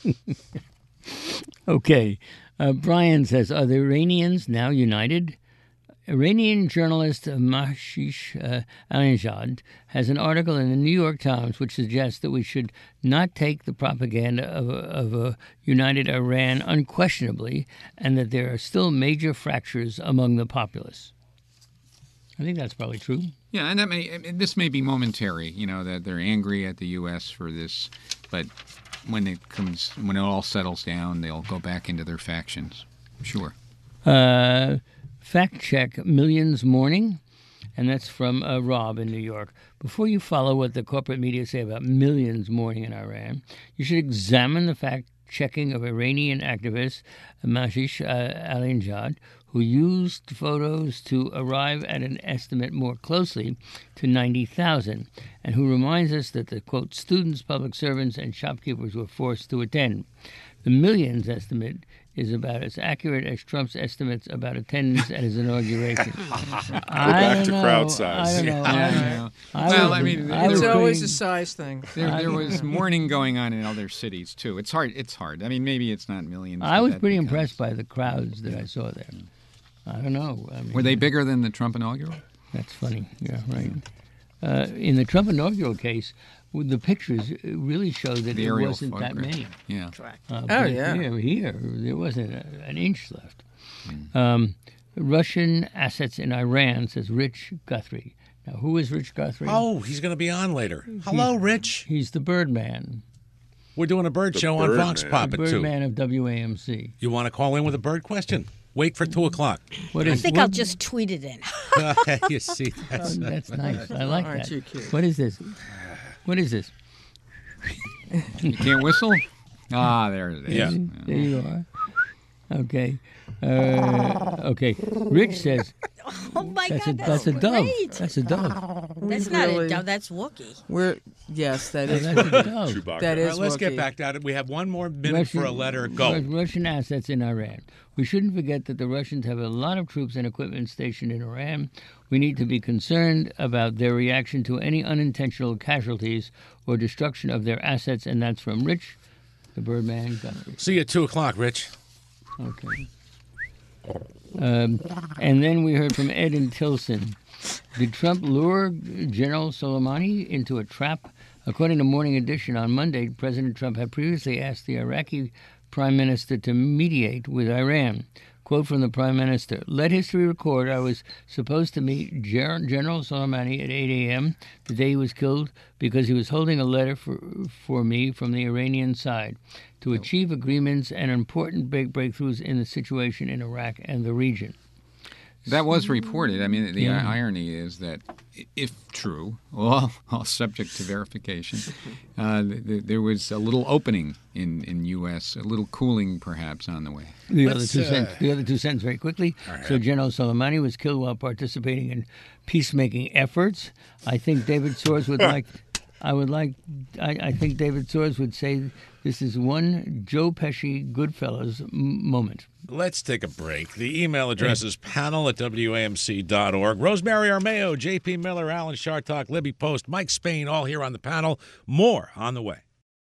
Okay. Uh, Brian says, are the Iranians now united? Iranian journalist Mahshish uh, Alinejad has an article in the New York Times which suggests that we should not take the propaganda of a, of a united Iran unquestionably, and that there are still major fractures among the populace. I think that's probably true. Yeah, and that may I mean, this may be momentary. You know that they're angry at the U S for this, but when it comes, when it all settles down, they'll go back into their factions. Sure. Uh, fact check Millions Morning, and that's from uh, Rob in New York. Before you follow what the corporate media say about Millions Morning in Iran, you should examine the fact checking of Iranian activist Mahshish uh, Alinejad, who used photos to arrive at an estimate more closely to ninety thousand, and who reminds us that the, quote, students, public servants, and shopkeepers were forced to attend. The millions estimate is about as accurate as Trump's estimates about attendance at his inauguration. I back don't to know. crowd size. I don't know. Yeah, I, yeah. I Well, was- I mean, I It's was always a putting- size thing. There, there was mourning going on in other cities too. It's hard. It's hard. I mean, maybe it's not millions. I but was that pretty becomes- impressed by the crowds that I saw there. I don't know. I mean, Were they bigger than the Trump inaugural? That's funny. Yeah, right. Uh, in the Trump inaugural case, with the pictures really showed that The there aerial wasn't that photograph. many. Yeah. Correct. Uh, Oh, but yeah. Here, here, there wasn't a, an inch left. Um, Russian assets in Iran, says Rich Guthrie. Now, who is Rich Guthrie? Oh, he's going to be on later. Hello, Rich. He's the Birdman. We're doing a bird The show on Birdman. Vox The Pop at two. Birdman of W A M C. You want to call in with a bird question? Wait for two o'clock. What I is? think what- I'll just tweet it in. You see, that's That's nice. I like Aren't that. you cute? What is this? What is this? You can't whistle? Ah, there it is. Yeah. There you are. Okay. Uh, okay. Rich says Oh my that's a God, that's a dove. great. That's a dove. That's not really- a dove. That's Wookiee. We're yes, that is That's a dove. Chewbacca. that All is. right, let's get Wookiee. back to it. We have one more minute for a letter. Go. Ru- Russian assets in Iran. We shouldn't forget that the Russians have a lot of troops and equipment stationed in Iran. We need to be concerned about their reaction to any unintentional casualties or destruction of their assets, and that's from Rich, the Birdman Guthrie. See you at two o'clock, Rich. Okay. Um, and then we heard from Ed in Tilson. Did Trump lure General Soleimani into a trap? According to Morning Edition on Monday, President Trump had previously asked the Iraqi Prime Minister to mediate with Iran. Quote from the Prime Minister, let history record I was supposed to meet Ger- General Soleimani at eight a.m. the day he was killed because he was holding a letter for, for me from the Iranian side to achieve agreements and important big breakthroughs in the situation in Iraq and the region. That was reported. I mean, the Yeah. irony is that, i- if true, well, all subject to verification, uh, th- th- there was a little opening in in U S, a little cooling perhaps on the way. The other Let's, two uh, cents. The other two cents, very quickly. So General Soleimani was killed while participating in peacemaking efforts. I think David Soares would like. I would like. I, I think David Soares would say this is one Joe Pesci Goodfellas m- moment. Let's take a break. The email address is panel at W A M C dot org. Rosemary Armeo, J P Miller, Alan Shartok, Libby Post, Mike Spain, all here on the panel. More on the way.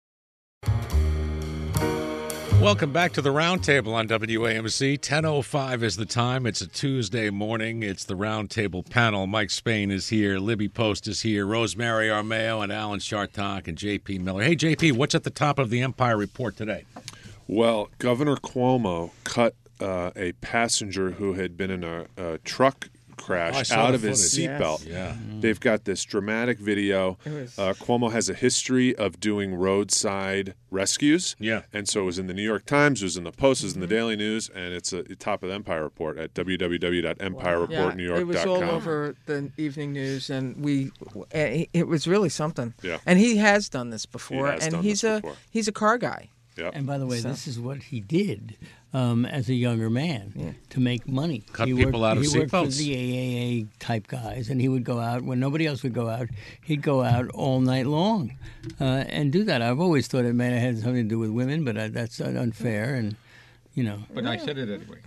Welcome back to the Roundtable on W A M C. ten oh five is the time. It's a Tuesday morning. It's the Roundtable panel. Mike Spain is here. Libby Post is here. Rosemary Armeo and Alan Shartok and J P Miller. Hey, J P, what's at the top of the Empire Report today? Well, Governor Cuomo cut uh, a passenger who had been in a, a truck crash Oh, I saw out the of his footage. seatbelt. Yeah. They've got this dramatic video. was- Uh, Cuomo has a history of doing roadside rescues. Yeah. And so it was in the New York Times, it was in the Post, it was in the Daily News, and it's a top of the Empire Report at w w w dot empire report new york dot com. it was all over the evening news, and we uh, it was really something. Yeah. And he has done this before, has and done he's this a before. he's a car guy. Yep. And by the way, this is what he did um, as a younger man to make money. Cut he people worked, out of He worked for seatbelts. the A A A type guys, and he would go out when nobody else would go out. He'd go out all night long uh, and do that. I've always thought it may have had something to do with women, but uh, that's unfair. And you know, But I said it anyway.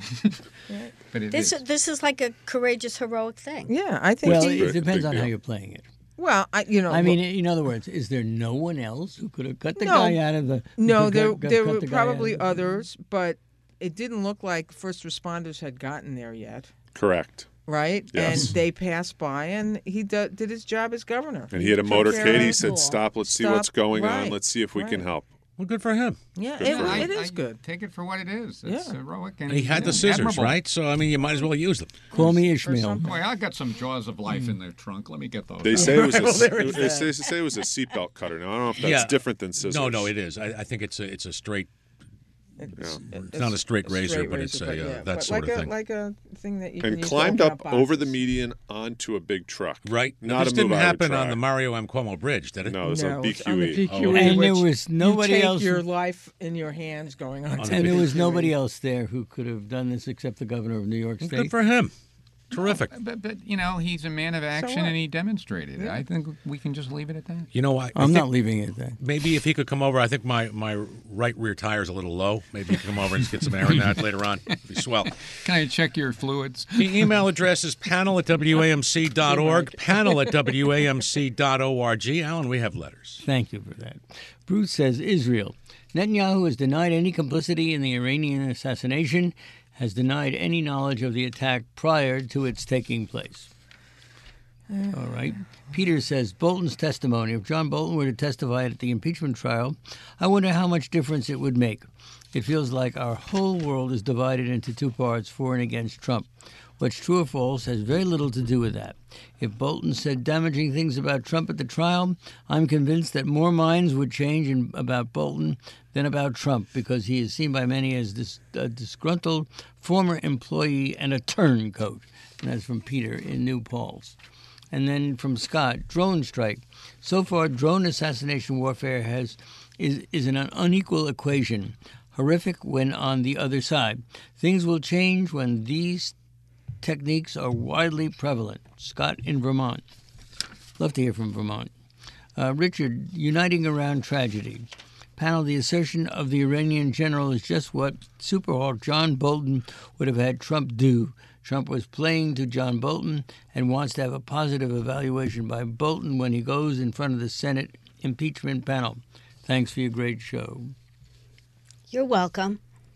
But it This is. this is like a courageous, heroic thing. Yeah, I think. well, he, it depends big on how deal. you're playing it. well, I, you know, I mean, in other words, is there no one else who could have cut the No. guy out of the? who no, could there cut- cut there the were guy out probably of the- others, but it didn't look like first responders had gotten there yet, Correct. right? Yes. And they passed by, and he do, did his job as governor. And he had a took motorcade. care He of- said, Cool. stop, let's see Stop. what's going on. Right. Let's see if we can Right. help. Well, good for him. Yeah, Good it, for him. it I- is I good. Take it for what it is. It's Yeah. heroic and He had the and scissors, admirable. right? So, I mean, you might as well use them. Call me Or Ishmael. something. Boy, I got some jaws of life in the trunk. Let me get those. They out. say it was a, Well, there is they say, they say it was a seatbelt cutter. Now I don't know if that's Yeah. different than scissors. No, no, it is. I, I think it's a it's a straight. It's, It's not a straight razor, but it's a, uh, that but sort like of a, thing. Like a thing that you can And use climbed to open up over the boxes. median onto a big truck. Right. Now, Not this a didn't move I would happen on try. the Mario M. Cuomo Bridge, did it? No, it's No, on it's on the B Q E. B Q E, And there which was nobody you take else- your life in your hands going on. On to the And there B was Q E. nobody else there who could have done this except the governor of New York State. Good for him. Terrific. But, but you know, he's a man of action, what? and he demonstrated it. I think we can just leave it at that. You know, I, I I'm think not leaving it there. maybe if he could come over, I think my, my right rear tire is a little low. Maybe he could come over and just get some air in that later on. It'd be swell. Can I check your fluids? The email address is panel at W A M C dot org, panel at W A M C dot org. Alan, we have letters. Thank you for that. Bruce says Israel. Netanyahu has denied any complicity in the Iranian assassination, has denied any knowledge of the attack prior to its taking place. All right. Peter says Bolton's testimony. If John Bolton were to testify at the impeachment trial, I wonder how much difference it would make. It feels like our whole world is divided into two parts, for and against Trump. What's true or false has very little to do with that. If Bolton said damaging things about Trump at the trial, I'm convinced that more minds would change in, about Bolton than about Trump, because he is seen by many as this, a disgruntled former employee and a turncoat. And that's from Peter in New Paltz. And then from Scott, drone strike. So far, drone assassination warfare has is, is an unequal equation, horrific when on the other side. Things will change when these techniques are widely prevalent. Scott in Vermont. Love to hear from Vermont. Uh, Richard, uniting around tragedy. Panel, the assertion of the Iranian general is just what Superhawk John Bolton would have had Trump do. Trump was playing to John Bolton and wants to have a positive evaluation by Bolton when he goes in front of the Senate impeachment panel. Thanks for your great show. You're welcome.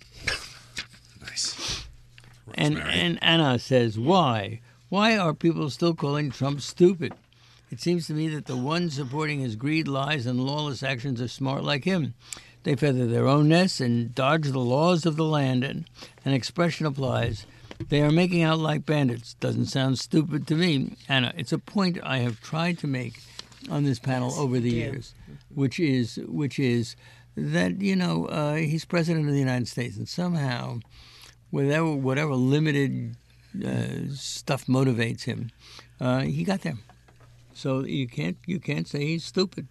Nice. And, and Anna says, why? Why are people still calling Trump stupid? It seems to me that the ones supporting his greed, lies, and lawless actions are smart like him. They feather their own nests and dodge the laws of the land, and an expression applies. They are making out like bandits. Doesn't sound stupid to me. Anna, it's a point I have tried to make on this panel over the years, which is which is that, you know, uh, he's president of the United States, and somehow, whatever, whatever limited uh, stuff motivates him, uh, he got there. So you can't you can't say he's stupid.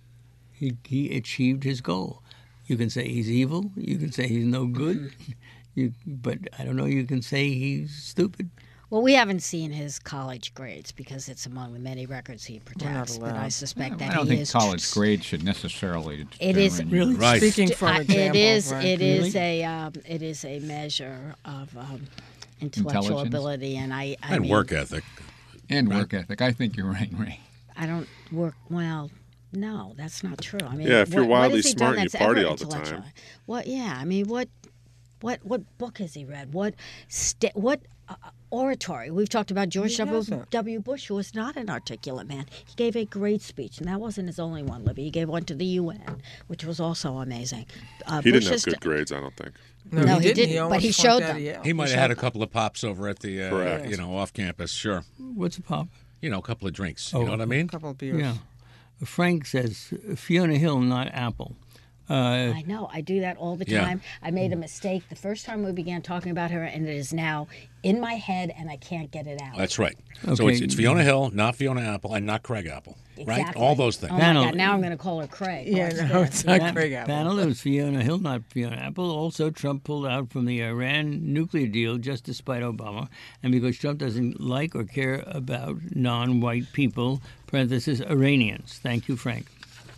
He he achieved his goal. You can say he's evil. You can say he's no good. You, but I don't know. You can say he's stupid. Well, we haven't seen his college grades because it's among the many records he protects. But I allowed. suspect I that don't he think is college grades should necessarily. It is determine- Really? Right. Speaking from Uh, example, it is. right? It is Really? a. Um, it is a measure of um, intellectual Intelligence? ability, and I. I And mean, work ethic. And work ethic. I think you're right, Ray. I don't work well. No, that's not true. I mean, Yeah, if you're what- what wildly has he smart done and you that's party ever all the time. intellectual? What? Yeah, I mean, what, what, what book has he read? What, st- what uh, oratory? We've talked about George He W. hasn't. W. Bush, who was not an articulate man. He gave a great speech, and that wasn't his only one, Libby. He gave one to the U N, which was also amazing. Uh, He Bush didn't have is- good grades, I don't think. No, No, he he didn't. didn't, but almost he flunked showed out of them. Yale. He might have had a couple of pops over at the, uh, Correct. you know, off campus. Sure. What's a pop? You know, a couple of drinks. You Oh. know what I mean? A couple of beers. Yeah. Frank says Fiona Hill, not Apple. Uh, I know. I do that all the Yeah. time. I made a mistake the first time we began talking about her, and it is now in my head, and I can't get it out. That's right. So Okay. it's, it's Fiona Hill, not Fiona Apple, and not Craig Apple. Right? Exactly. All those things. Oh Panel- my God! Now I'm going to call her Craig. Yeah, Watch no, this. it's not Pan- Craig Apple. Panel, it was Fiona Hill, not Fiona Apple. Also, Trump pulled out from the Iran nuclear deal just despite Obama, and because Trump doesn't like or care about non-white people, parenthesis, Iranians. Thank you, Frank.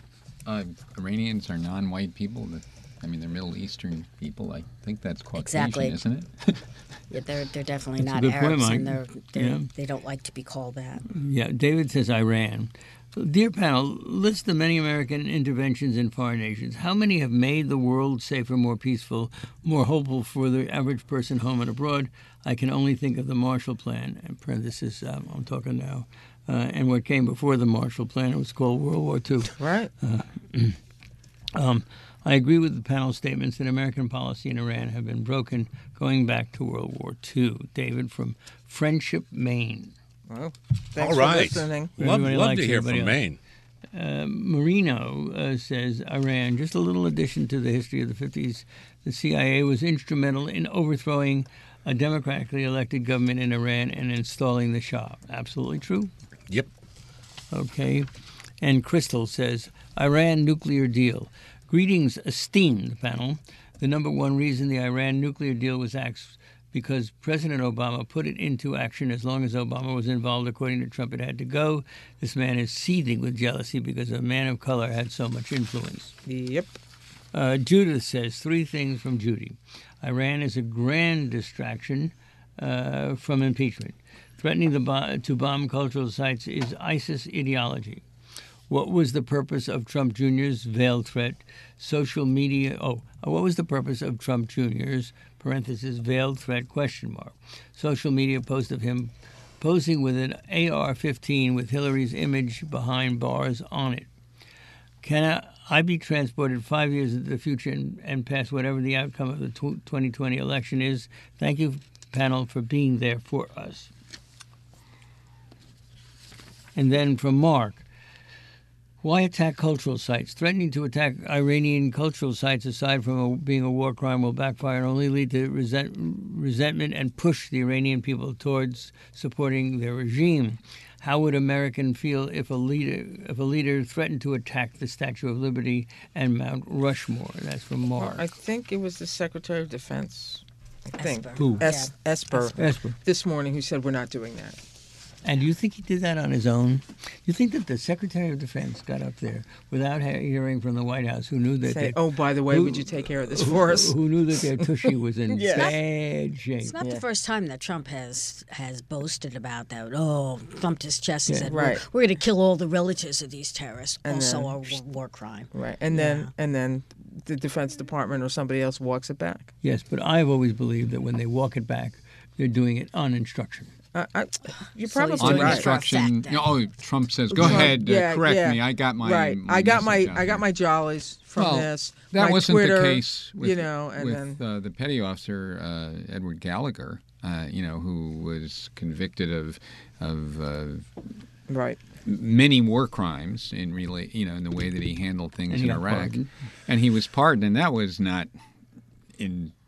Uh, Iranians are non-white people. That, I mean, they're Middle Eastern people. I think that's Caucasian, Exactly. isn't it? Yeah, they're they're definitely That's a not good point, Arabs, Mike. and they're, they're Yeah. they don't like to be called that. Yeah, David says Iran. Dear panel, list the many American interventions in foreign nations. How many have made the world safer, more peaceful, more hopeful for the average person home and abroad? I can only think of the Marshall Plan. In parenthesis, um, I'm talking now. Uh, and what came before the Marshall Plan, it was called World War Two. Right. Um, I agree with the panel statements that American policy in Iran have been broken going back to World War Two. David from Friendship, Maine. Well, thanks All right. for listening. Love, Everybody love likes to hear everybody from else. Maine. Uh, Marino uh, says Iran, just a little addition to the history of the fifties. The C I A was instrumental in overthrowing a democratically elected government in Iran and installing the Shah. Absolutely true. Yep. Okay. And Crystal says Iran nuclear deal. Greetings, esteemed panel. The number one reason the Iran nuclear deal was axed because President Obama put it into action. As long as Obama was involved, according to Trump, it had to go. This man is seething with jealousy because a man of color had so much influence. Yep. Uh, Judith says three things from Judy. Iran is a grand distraction uh, from impeachment. Threatening the bo- to bomb cultural sites is ISIS ideology. What was the purpose of Trump Junior's veiled threat? Social media. Oh, what was the purpose of Trump Junior's parenthesis veiled threat question mark? Social media post of him posing with an A R fifteen with Hillary's image behind bars on it. Can I, I be transported five years into the future and, and past whatever the outcome of the twenty twenty election is? Thank you, panel, for being there for us. And then from Mark. Why attack cultural sites? Threatening to attack Iranian cultural sites, aside from a, being a war crime, will backfire and only lead to resent, resentment and push the Iranian people towards supporting their regime. How would American feel if a leader if a leader threatened to attack the Statue of Liberty and Mount Rushmore? That's from Well, Mark. I think it was the Secretary of Defense. I think. Esper. Who? Es- Esper. Esper. This morning who said we're not doing that. And do you think he did that on his own? Do you think that the Secretary of Defense got up there without ha- hearing from the White House, who knew that Say, they, oh, by the way, who- would you take care of this for us? who knew that their tushy was in Yes. bad shape? It's not Yeah. the first time that Trump has has boasted about that. Oh, thumped his chest and Yeah. said, Right. "We're, we're going to kill all the relatives of these terrorists." And also, then- a war, war crime. Right. And then Yeah. and then the Defense Department or somebody else walks it back. Yes, but I've always believed that when they walk it back, they're doing it on instruction. I, I, you're So probably he's On doing it right. for instruction. effect, you know, oh, Trump says, "Go Trump- ahead, uh, yeah, correct yeah. me. I got my right. my I got my message out I got here." my jollies from Well, this. That my wasn't Twitter, the case with, you know, and with then uh, the petty officer uh, Edward Gallagher, uh, you know, who was convicted of of uh, right. many war crimes in relate, you know, in the way that he handled things And he in got Iraq, pardoned. and he was pardoned, and that was not in.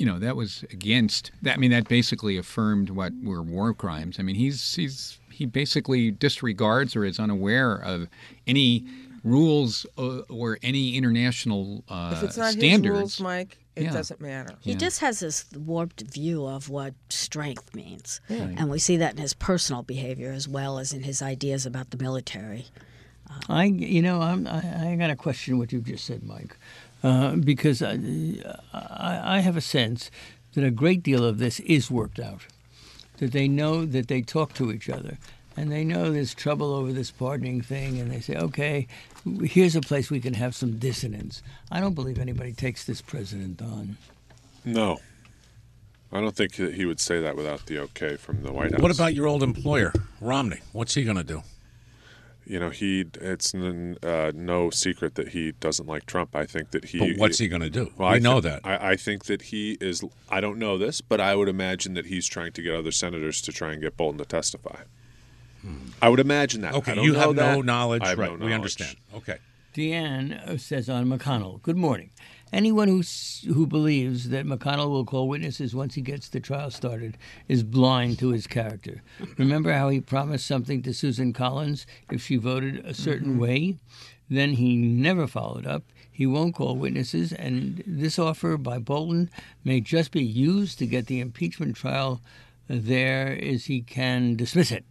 you know, that was against that. I mean, that basically affirmed what were war crimes. I mean, he's he's he basically disregards or is unaware of any rules uh, or any international uh, If it's not standards. his rules, Mike, it Yeah. doesn't matter. He Yeah. just has this warped view of what strength means. Yeah. And we see that in his personal behavior as well as in his ideas about the military. I, you know, I'm, I, I got to question what you've just said, Mike, uh, because I, I, I have a sense that a great deal of this is worked out, that they know that they talk to each other, and they know there's trouble over this pardoning thing, and they say, okay, here's a place we can have some dissonance. I don't believe anybody takes this president on. No. I don't think that he would say that without the okay from the White House. What about your old employer, Romney? What's he going to do? You know, he. It's n- uh, no secret that he doesn't like Trump. I think that he. But what's he going to do? Well, we I know thi- that. I, I think that he is. I don't know this, but I would imagine that he's trying to get other senators to try and get Bolton to testify. I would imagine that. I Okay, don't you know have that. no knowledge. I have right, no we knowledge. understand. Okay. Deanne says on McConnell, good morning. Anyone who s- who believes that McConnell will call witnesses once he gets the trial started is blind to his character. Remember how he promised something to Susan Collins if she voted a certain Mm-hmm. way? Then he never followed up. He won't call witnesses, and this offer by Bolton may just be used to get the impeachment trial there as he can dismiss it.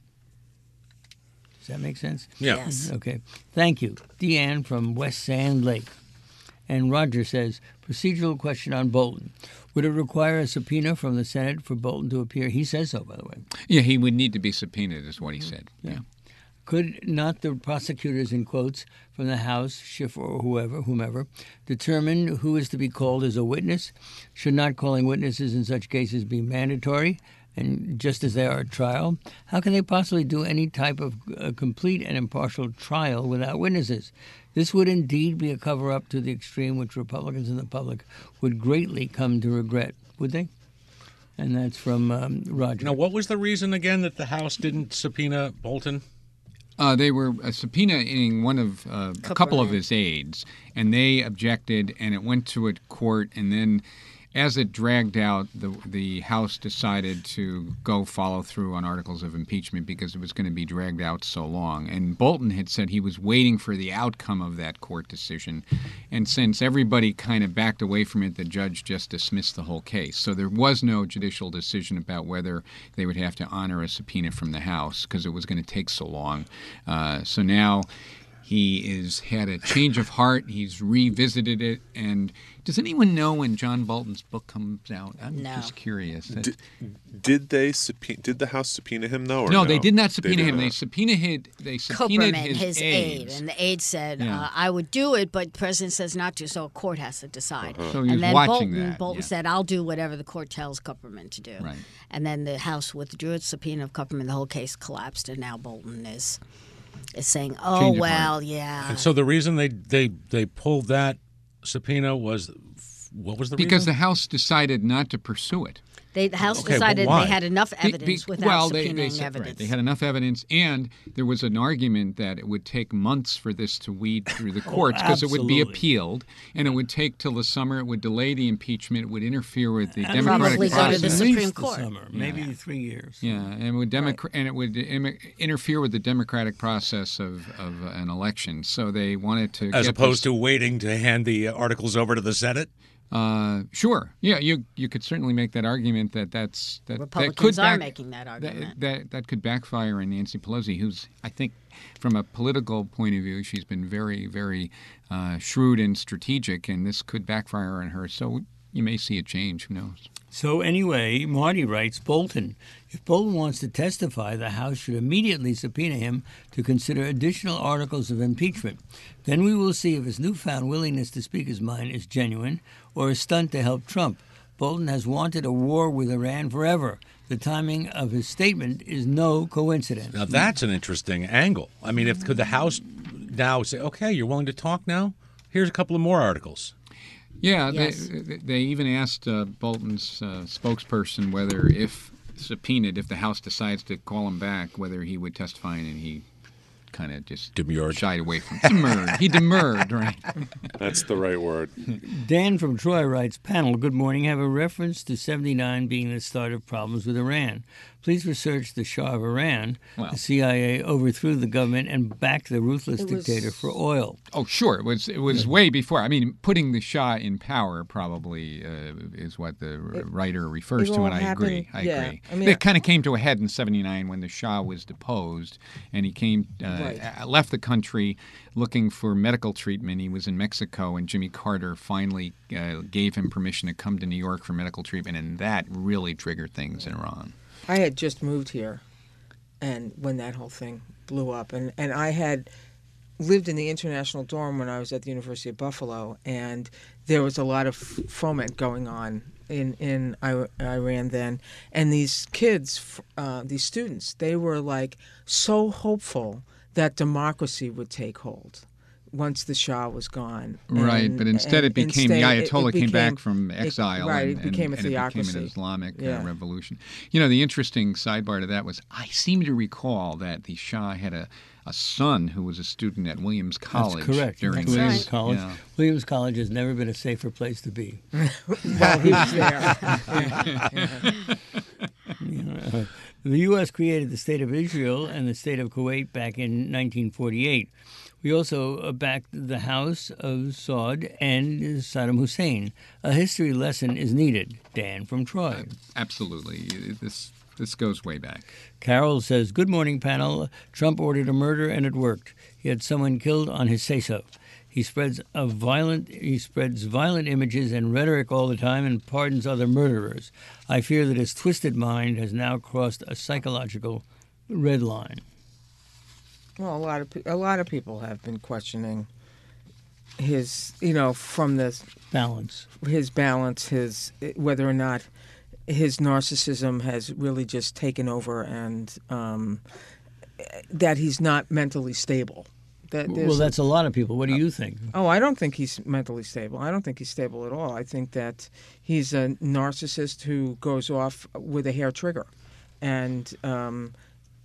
Does that make sense? Yeah. Yes. Okay. Thank you. Deanne from West Sand Lake. And Roger says, procedural question on Bolton. Would it require a subpoena from the Senate for Bolton to appear? He says so, by the way. Yeah, he would need to be subpoenaed, is what he said. Yeah. Could not the prosecutors, in quotes, from the House, Schiff or whoever, whomever, determine who is to be called as a witness? Should not calling witnesses in such cases be mandatory? And just as they are at trial, how can they possibly do any type of uh, complete and impartial trial without witnesses? This would indeed be a cover-up to the extreme which Republicans and the public would greatly come to regret, would they? And that's from um, Roger. Now, what was the reason again that the House didn't subpoena Bolton? Uh, they were uh, subpoenaing one of uh, a couple of Kupperman. his aides, and they objected, and it went to a court, and then as it dragged out, the the House decided to go follow through on articles of impeachment because it was going to be dragged out so long. And Bolton had said he was waiting for the outcome of that court decision. And since everybody kind of backed away from it, the judge just dismissed the whole case. So there was no judicial decision about whether they would have to honor a subpoena from the House because it was going to take so long. Uh, so now he is had a change of heart. He's revisited it. And does anyone know when John Bolton's book comes out? I'm No. just curious. Did, did they subpoena? Did the House subpoena him though? Or no, no, they did not subpoena did him. They not. subpoenaed. They subpoenaed Kupperman, his, his aide, aides. and the aide said, Yeah. uh, "I would do it, but the president says not to, so a court has to decide." So he was and then watching Bolton, that, Bolton yeah. said, "I'll do whatever the court tells Kupperman to do." Right. And then the House withdrew its subpoena of Kupperman. The whole case collapsed, and now Bolton is is saying, "Oh Change of well, heart. yeah." And so the reason they they they pulled that subpoena was, what was the because the reason? House decided not to pursue it. They, the House Okay, but decided why? they had enough Be- be- evidence without well, they, subpoenaing they said, evidence. Right, they had enough evidence, and there was an argument that it would take months for this to weed through the courts because it would be absolutely. appealed, and it would take till the summer. It would delay the impeachment. It would interfere with the At Democratic Probably go to process. the At Supreme least the Court. summer, maybe three years. Yeah, and it would Democra- and it would im- interfere with the democratic process of, of an election. So they wanted to, As get opposed this, to waiting to hand the uh, articles over to the Senate? uh, sure, yeah, you you could certainly make that argument that that's that, that Republicans could are back- making that that, argument. that that could backfire on Nancy Pelosi, who's I think from a political point of view, she's been very very uh, shrewd and strategic, and this could backfire on her. So you may see a change. Who knows? So anyway, Marty writes, Bolton. If Bolton wants to testify, the House should immediately subpoena him to consider additional articles of impeachment. Then we will see if his newfound willingness to speak his mind is genuine or a stunt to help Trump. Bolton has wanted a war with Iran forever. The timing of his statement is no coincidence. Now, that's an interesting angle. I mean, if could the House now say, okay, you're willing to talk now? Here's a couple of more articles. Yeah, Yes. they, they even asked uh, Bolton's uh, spokesperson whether, if subpoenaed, if the House decides to call him back, whether he would testify, and he kind of just Demurred. shied away from demurred. He demurred, right? That's the right word. Dan from Troy writes, panel, good morning. Have a reference to seventy-nine being the start of problems with Iran. Please research the Shah of Iran. Well. The C I A overthrew the government and backed the ruthless It was- dictator for oil. Oh, sure. It was it was way before. I mean, putting the Shah in power probably uh, is what the r writer refers it to, all and I agree. happened- I yeah. agree. I mean, it kind of came to a head in seventy-nine when the Shah was deposed, and he came uh, Right. uh, left the country looking for medical treatment. He was in Mexico, and Jimmy Carter finally uh, gave him permission to come to New York for medical treatment, and that really triggered things in Iran. I had just moved here, and when that whole thing blew up, and, and I had lived in the international dorm when I was at the University of Buffalo, and there was a lot of f- foment going on in in I- Iran then, and these kids, uh, these students, they were like so hopeful that democracy would take hold once the Shah was gone. Right, And- but instead and it became the instead it- it Ayatollah came back became- from it- exile, right, and, it became a and, and it became theocracy. an Islamic uh, Yeah. revolution. You know, the interesting sidebar to that was I seem to recall that the Shah had a, a son who was a student at Williams College. That's correct. During That's Williams this. College. Yeah. Williams College has never been a safer place to be. While he was there. You know, uh, the U S created the State of Israel and the State of Kuwait back in nineteen forty-eight. We also uh, backed the House of Saud and Saddam Hussein. A history lesson is needed. Dan from Troy. Absolutely. This this goes way back. Carol says, good morning, panel. Trump ordered a murder and it worked. He had someone killed on his say-so. He spreads a violent he spreads violent images and rhetoric all the time and pardons other murderers. I fear that his twisted mind has now crossed a psychological red line. Well, a lot of pe- a lot of people have been questioning his, you know, from the Balance. his balance, his whether or not his narcissism has really just taken over, and um, that he's not mentally stable. That Well, there's- that's a lot of people. What do you think? Oh, I don't think he's mentally stable. I don't think he's stable at all. I think that he's a narcissist who goes off with a hair trigger. And, um,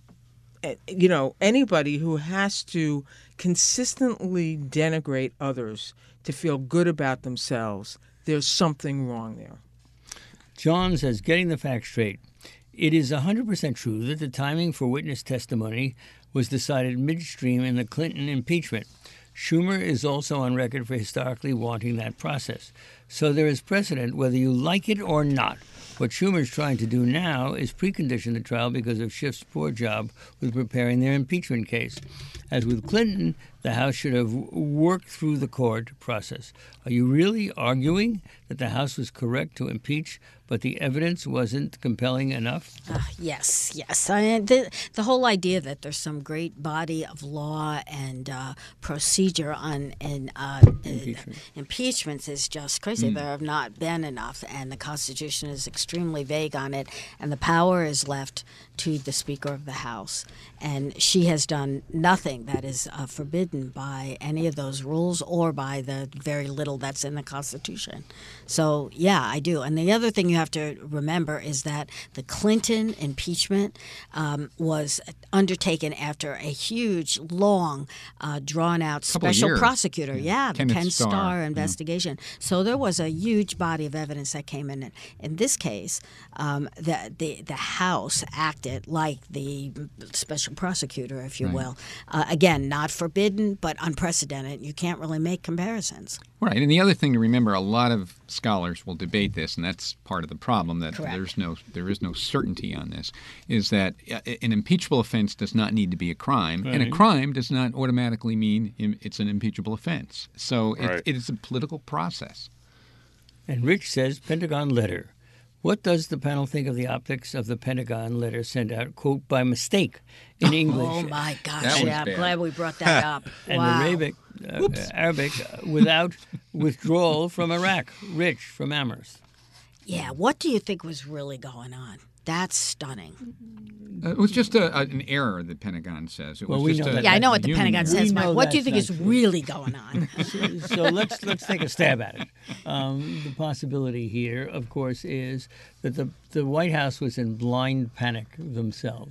eh, you know, anybody who has to consistently denigrate others to feel good about themselves, there's something wrong there. John says, getting the facts straight. It is one hundred percent true that the timing for witness testimony was decided midstream in the Clinton impeachment. Schumer is also on record for historically wanting that process. So there is precedent whether you like it or not. What Schumer is trying to do now is precondition the trial because of Schiff's poor job with preparing their impeachment case. As with Clinton, the House should have worked through the court process. Are you really arguing that the House was correct to impeach, but the evidence wasn't compelling enough? Uh, yes, yes. I, the, the whole idea that there's some great body of law and uh, procedure on in, uh, Impeachment. uh, impeachments is just crazy. There have not been enough, and the Constitution is extremely vague on it, and the power is left to the Speaker of the House. And she has done nothing that is uh, forbidden by any of those rules or by the very little that's in the Constitution. So, yeah, I do. And the other thing you have to remember is that the Clinton impeachment um, was undertaken after a huge, long, uh, drawn-out Couple of special years. prosecutor. Yeah, the Kenneth Ken Starr. Starr Yeah. investigation. So there was a huge body of evidence that came in. In this case, um, the, the, the House acted like the special prosecutor, if you Right. will. Uh, again, not forbidden, but unprecedented. You can't really make comparisons. Right, and the other thing to remember, a lot of scholars will debate this, and that's part of the problem, that Correct. there's no there is no certainty on this, is that uh, an impeachable offense does not need to be a crime, and a Right. crime does not automatically mean im- it's an impeachable offense. So it, Right. it is a political process. And Rich says, Pentagon letter. What does the panel think of the optics of the Pentagon letter sent out, quote, by mistake in English? Oh, my gosh. That was Yeah, I'm bad. glad we brought that up. And wow. Arabic, uh, Arabic uh, without withdrawal from Iraq. Rich from Amherst. Yeah, what do you think was really going on? That's stunning. Uh, it was just a, a, an error, the Pentagon says. It Well, was we just know a, that Yeah, I know a what the human Pentagon error. says, We Mike. know What do you that's think is not true. really going on? So let's let's take a stab at it. Um, the possibility here, of course, is that the the White House was in blind panic themselves.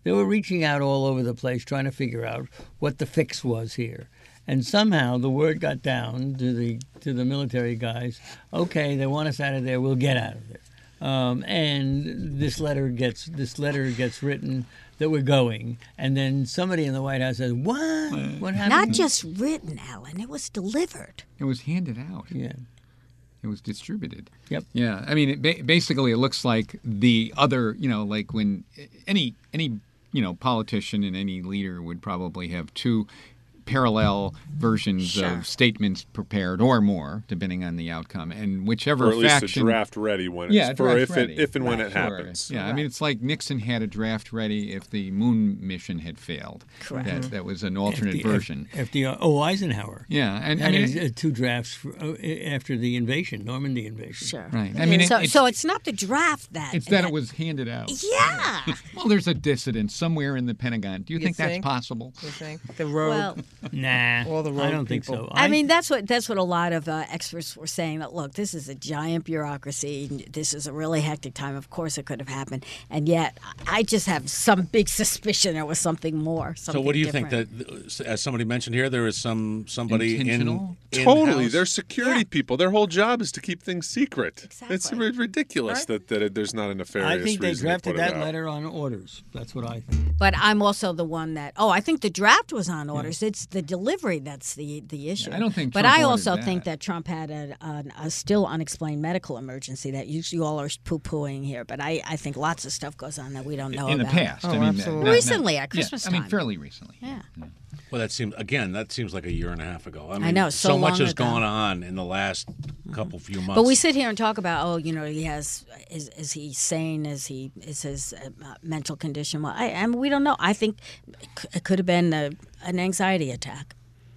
They were reaching out all over the place trying to figure out what the fix was here. And somehow the word got down to the to the military guys, okay, they want us out of there, we'll get out of there. Um, and this letter gets this letter gets written that we're going, and then somebody in the White House says, "What? What happened?" Not just written, Alan. It was delivered. It was handed out. Yeah. It was distributed. Yep. Yeah. I mean, it ba- basically, it looks like the other, you know, like when any any you know politician and any leader would probably have two parallel versions Sure. of statements prepared or more, depending on the outcome, and whichever Or at least faction. a draft ready when Yeah, it's for draft if ready. it if and when Right. it Sure. happens. Yeah, I mean, it's like Nixon had a draft ready if the moon mission had failed. Correct. That, that was an alternate F D- version. F D R. Oh, Eisenhower. Yeah, and I And mean, it's, uh, two drafts for, uh, after the invasion, Normandy invasion. Sure. right. I mean, it, so, it's, so it's not the draft that. it's that it was handed out. Yeah. Well, there's a dissident somewhere in the Pentagon. Do you, You think, that's think? possible? You think the road? Well, Nah, All the I road don't think people. so. I mean, that's what that's what a lot of uh, experts were saying. That look, this is a giant bureaucracy. This is a really hectic time. Of course, it could have happened, and yet I just have some big suspicion there was something more. So Something what do you different. think that, as somebody mentioned here, there is some somebody in, Intentional? in Totally, house? they're security Yeah. people. Their whole job is to keep things secret. Exactly. It's ri- ridiculous Right. that, that it, there's not a nefarious I think they reason to drafted put that it out. letter on orders. That's what I think. But I'm also the one that. Oh, I think the draft was on orders. It's the delivery that's the the issue. I don't think But Trump I ordered also that. think that Trump had a, an, a still unexplained medical emergency that you, you all are poo pooing here. But I, I think lots of stuff goes on that we don't know in the about. past. Oh, I mean, absolutely. not- not- Recently, at yeah, Christmas I mean, time. fairly recently. Yeah. Well, that seems again. That seems like a year and a half ago. I, mean, know, so much long has ago. gone on in the last couple few months. But we sit here and talk about, oh, you know, he has, is, is he sane? Is he, is his uh, mental condition? Well, I, I mean, we don't know. I think it c- it could have been a, an anxiety attack.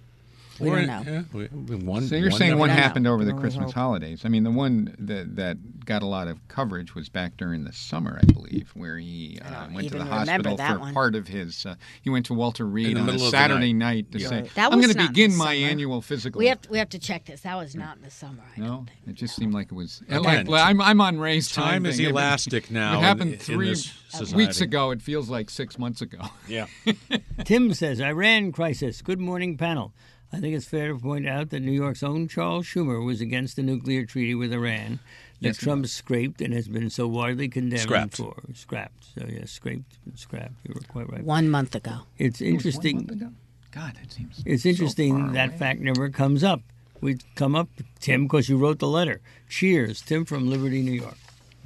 We Or- don't know. Yeah, we, we- one, So you're one saying never what don't know. happened over the No, we Christmas hope. holidays? I mean, the one that that got a lot of coverage was back during the summer, I believe, where he uh, don't went to the even remember hospital that for one. part of his. Uh, he went to Walter Reed In the on a middle of the Saturday night. night to Yeah. say, Right. That "I'm was going to not in begin the my summer. annual physical." We have we have to check this. That was not in the summer. I no, don't think. it just seemed like it was. Again, like, well, I'm I'm on Ray's time. Time is thing. It- elastic now It in- happened in three this society. weeks ago. It feels like six months ago. Yeah. Tim says, Iran crisis. Good morning, panel. I think it's fair to point out that New York's own Charles Schumer was against the nuclear treaty with Iran that Yes, he Trump scraped and has been so widely condemned Scrapped. for. Scrapped. So, yeah, scraped and scrapped. You were quite right. One month ago. It's It was one month interesting. ago? God, that seems. It's so interesting far that away. fact never comes up. We come up, Tim, because you wrote the letter. Cheers, Tim from Liberty, New York.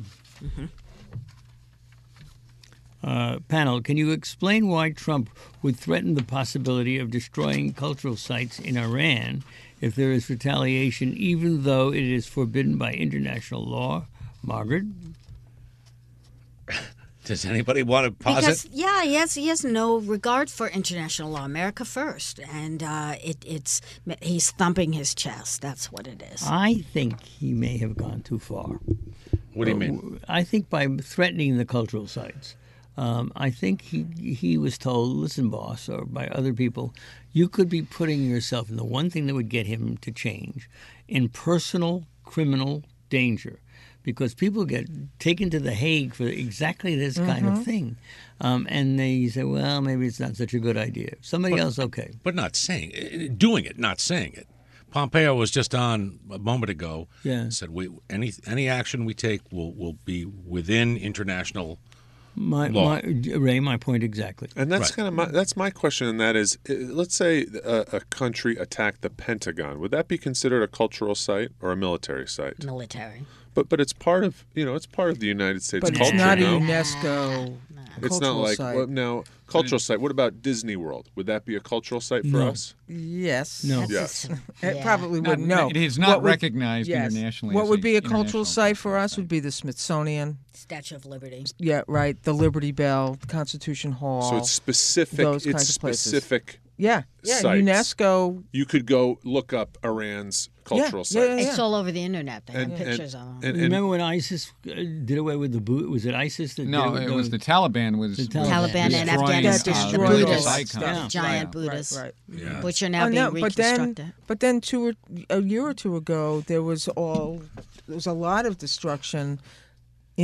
Uh, panel, can you explain why Trump would threaten the possibility of destroying cultural sites in Iran if there is retaliation, even though it is forbidden by international law? Margaret? Does anybody want to pause Because it? yeah, he has he has no regard for international law. America first, and uh, it, it's he's thumping his chest. That's what it is. I think he may have gone too far. What do you mean? I think by threatening the cultural sites, um, I think he he was told, listen, boss, or by other people, you could be putting yourself in the one thing that would get him to change, in personal criminal danger. Because people get taken to The Hague for exactly this kind of thing. Um, and they say, well, maybe it's not such a good idea. Somebody else, okay. But not saying it, doing it, not saying it. Pompeo was just on a moment ago. Yeah. Said we any any action we take will will be within international. My, Law. my, Ray, my point exactly. And that's Right. kind of my that's my question, and that is, uh, let's say a, a country attacked the Pentagon. Would that be considered a cultural site or a military site? Military. But but it's part of you know it's part of the United States but culture. it's not a no? UNESCO It's not cultural like site. well, now cultural site. What about Disney World? Would that be a cultural site for No. us? Yes. No. That's Yes. just- It yeah. probably Not- wouldn't. No, it is not What would- recognized yes. internationally What as would a be a international cultural site for cultural us site. would be the Smithsonian. Statue of Liberty. Yeah, right. The Liberty Bell, Constitution Hall. So it's specific. those It's kinds of places. specific. yeah, yeah. sites. UNESCO. You could go look up Iran's cultural Yeah, yeah, sites. yeah. It's all over the internet. They And- have and- pictures of them. And, and Remember when ISIS uh, did away with the boot? Was it ISIS that No, did it was the Taliban was The was Taliban. Taliban and destroying, Afghanistan, uh, the religious Buddhists, icons. the Yeah. giant Right. Buddhists, Right, right. Yeah. which are now Oh, being no, but then, reconstructed. but then two or, a year or two ago, there was all there was a lot of destruction in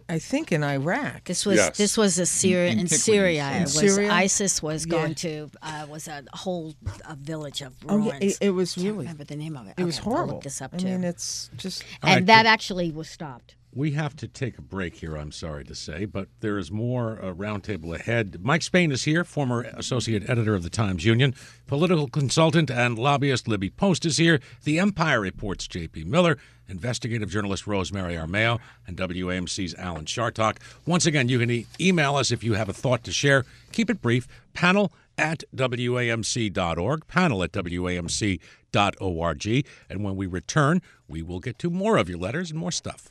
I think in Iraq. This was Yes. this was a Syria In- in in, Tikrit, Syria. in It was Syria? ISIS was Yeah. going to uh, was a whole a village of Oh ruins. yeah, it, it was Can't really. remember the name of it. It was Okay, I'll horrible. look this up I too. mean, it's just. All and right, that but- actually was stopped. We have to take a break here, I'm sorry to say, but there is more uh, roundtable ahead. Mike Spain is here, former associate editor of the Times Union, political consultant and lobbyist Libby Post is here, The Empire Report's J P Miller, investigative journalist Rosemary Armao, and W A M C's Alan Chartock. Once again, you can e- email us if you have a thought to share. Keep it brief. Panel at W A M C dot org, panel at W A M C dot org. And when we return, we will get to more of your letters and more stuff.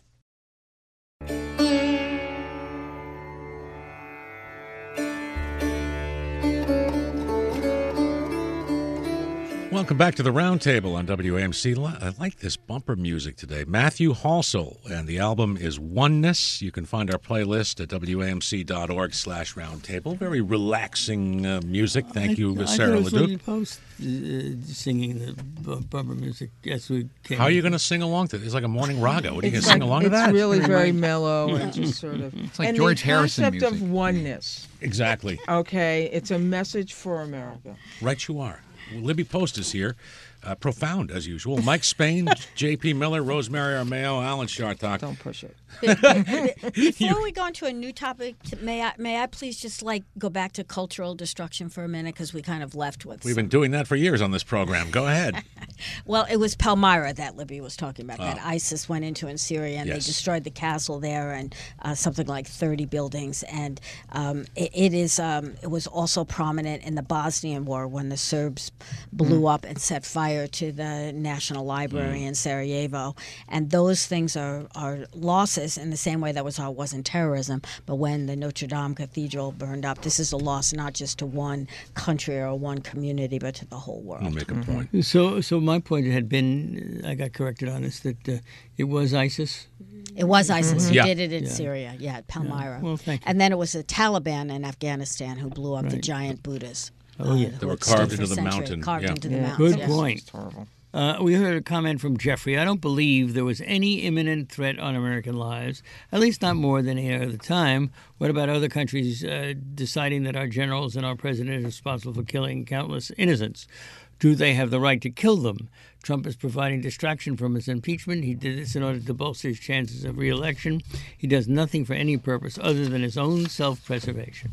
Welcome back to the Roundtable on W A M C. I like this bumper music today. Matthew Halsell, and the album is Oneness. You can find our playlist at W A M C dot org slash roundtable. Very relaxing uh, music. Thank you, I, Sarah I thought it was Leduc. Lily Post uh, singing the bu- bumper music as we came. How are you going to sing along to it? It's like a morning raga. What are you going It's to sing like- along to it's that? really very mellow and just sort of. It's like and George the Harrison concept music. of oneness. Exactly. Okay, it's a message for America. Right you are. Well, Libby Post is here. Uh, profound, as usual. Mike Spain, J P Miller, Rosemary Armao, Alan Chartock. Don't push it. Before we go into a new topic, may I may I please just like go back to cultural destruction for a minute because we kind of left with. We've some- been doing that for years on this program. Go ahead. Well, it was Palmyra that Libby was talking about, that ISIS went into in Syria, and Ah. Yes. they destroyed the castle there and uh, something like thirty buildings. And um, it, it is um, it was also prominent in the Bosnian War when the Serbs blew up and set fire to the National Library in Sarajevo. And those things are, are losses in the same way that was how it was in terrorism. But when the Notre Dame Cathedral burned up, this is a loss not just to one country or one community, but to the whole world. I'll make a point. So, so my point had been, uh, I got corrected on this, that uh, it was ISIS. It was ISIS who Yeah. did it in Yeah. Syria, yeah, at Palmyra. Well, thank you. And then it was the Taliban in Afghanistan who blew up the Right. giant Buddhas. Oh, yeah. who They were had stood carved for into the centuries, mountain, Carved yeah. into the Yeah. mountains. Good yes. point. It's horrible. Uh, we heard a comment from Jeffrey. I don't believe there was any imminent threat on American lives, at least not more than any other time. What about other countries uh, deciding that our generals and our president is responsible for killing countless innocents? Do they have the right to kill them? Trump is providing distraction from his impeachment. He did this in order to bolster his chances of re-election. He does nothing for any purpose other than his own self-preservation.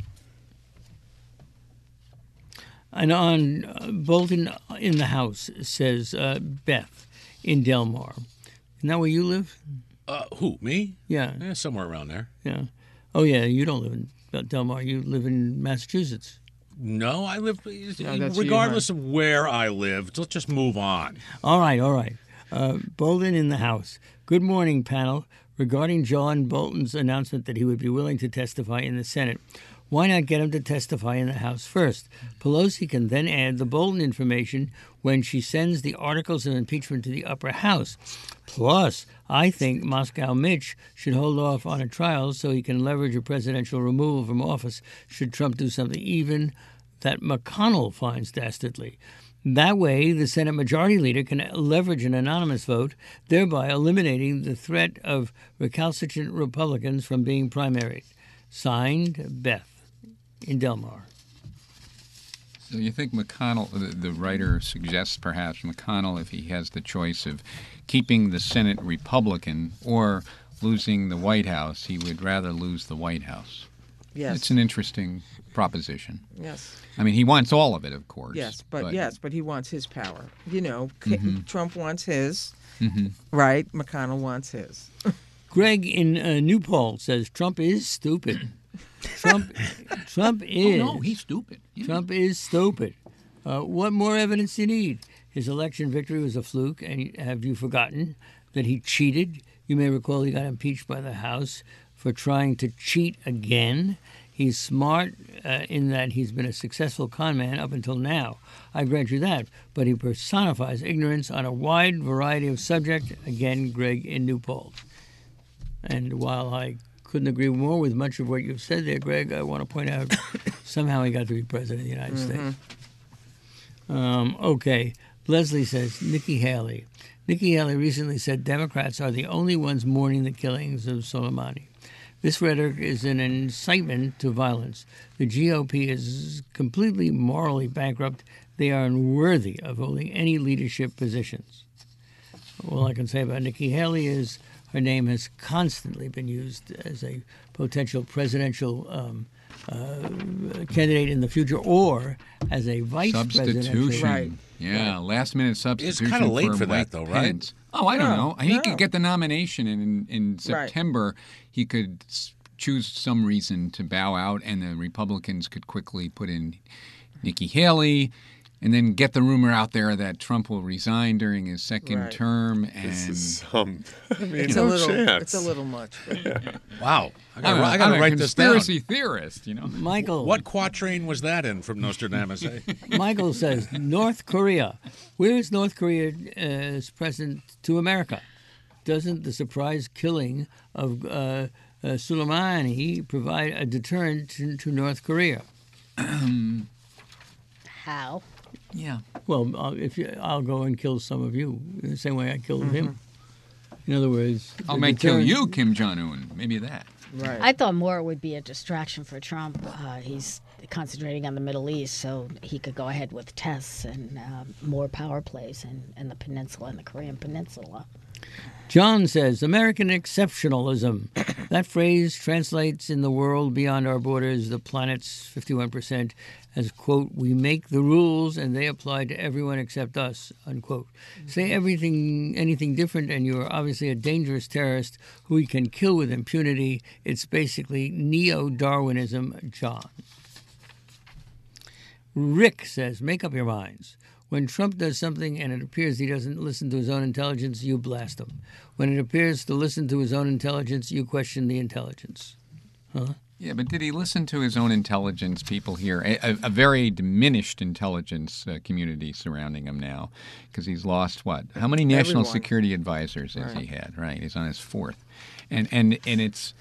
And on uh, Bolton in the House, says uh, Beth in Del Mar. Isn't that where you live? Uh, who, me? Yeah, Eh, somewhere around there. yeah. Oh, yeah, you don't live in Del Mar. You live in Massachusetts. No, I live, that's you, regardless of where I live, let's just move on. All right, all right. Uh, Bolton in the House. Good morning, panel. Regarding John Bolton's announcement that he would be willing to testify in the Senate, why not get him to testify in the House first? Pelosi can then add the Bolton information when she sends the articles of impeachment to the upper house. Plus, I think Moscow Mitch should hold off on a trial so he can leverage a presidential removal from office should Trump do something even that McConnell finds dastardly. That way, the Senate Majority Leader can leverage an anonymous vote, thereby eliminating the threat of recalcitrant Republicans from being primaried. Signed, Beth in Del Mar. So you think McConnell, the, the writer suggests perhaps McConnell, if he has the choice of keeping the Senate Republican or losing the White House, he would rather lose the White House. Yes. It's an interesting proposition. Yes. I mean, he wants all of it, of course. Yes, but, yes, but he wants his power. You know, K- Trump wants his, right? McConnell wants his. Greg in uh, New Paltz says Trump is stupid. Trump, Trump is. Oh, no, he's stupid. Yeah. Trump is stupid. Uh, what more evidence do you need? His election victory was a fluke, and have you forgotten that he cheated? You may recall he got impeached by the House for trying to cheat again. He's smart uh, in that he's been a successful con man up until now. I grant you that. But he personifies ignorance on a wide variety of subjects. Again, Greg in New Paltz. And while I couldn't agree more with much of what you've said there, Greg, I want to point out somehow he got to be president of the United States. Um, okay. Leslie says, Nikki Haley. Nikki Haley recently said Democrats are the only ones mourning the killings of Soleimani. This rhetoric is an incitement to violence. The G O P is completely morally bankrupt. They are unworthy of holding any leadership positions. All I can say about Nikki Haley is her name has constantly been used as a potential presidential um, uh, candidate in the future, or as a vice presidential. Substitution. Right. Yeah, last minute substitution. kinda late for that, Mike though, right? Pence. Oh, I don't No, know. He no. could get the nomination, and in, in September he could s- choose some reason to bow out, and the Republicans could quickly put in Nikki Haley, and then get the rumor out there that Trump will resign during his second Right. term. And This is some. I mean, It's no a little. chance. It's a little much. but- Wow. I I'm gotta, a- I gotta I'm a write this down. conspiracy theorist, you know. Michael. What quatrain was that in from Nostradamus? Eh? Michael says, North Korea. Where is North Korea uh, as present to America? Doesn't the surprise killing of uh, uh, Soleimani provide a deterrent to, to North Korea? How? Yeah. Well, uh, if you, I'll go and kill some of you in the same way I killed him. In other words, I'll the make kill deterrent- you, Kim Jong Un. Maybe that. Right. I thought more would be a distraction for Trump. Uh, he's concentrating on the Middle East, so he could go ahead with tests and uh, more power plays in, in the peninsula and the Korean peninsula. John says, American exceptionalism. That phrase translates in the world beyond our borders, the planet's fifty-one percent, as, quote, we make the rules and they apply to everyone except us, unquote. Say everything, anything different and you're obviously a dangerous terrorist who we can kill with impunity. It's basically neo-Darwinism, John. Rick says, make up your minds. When Trump does something and it appears he doesn't listen to his own intelligence, you blast him. When it appears to listen to his own intelligence, you question the intelligence. Huh? Yeah, but did he listen to his own intelligence people here? A, a, a very diminished intelligence uh, community surrounding him now, because he's lost what? How many national Everyone. security advisors has he had? Right, he's on his fourth, and and and it's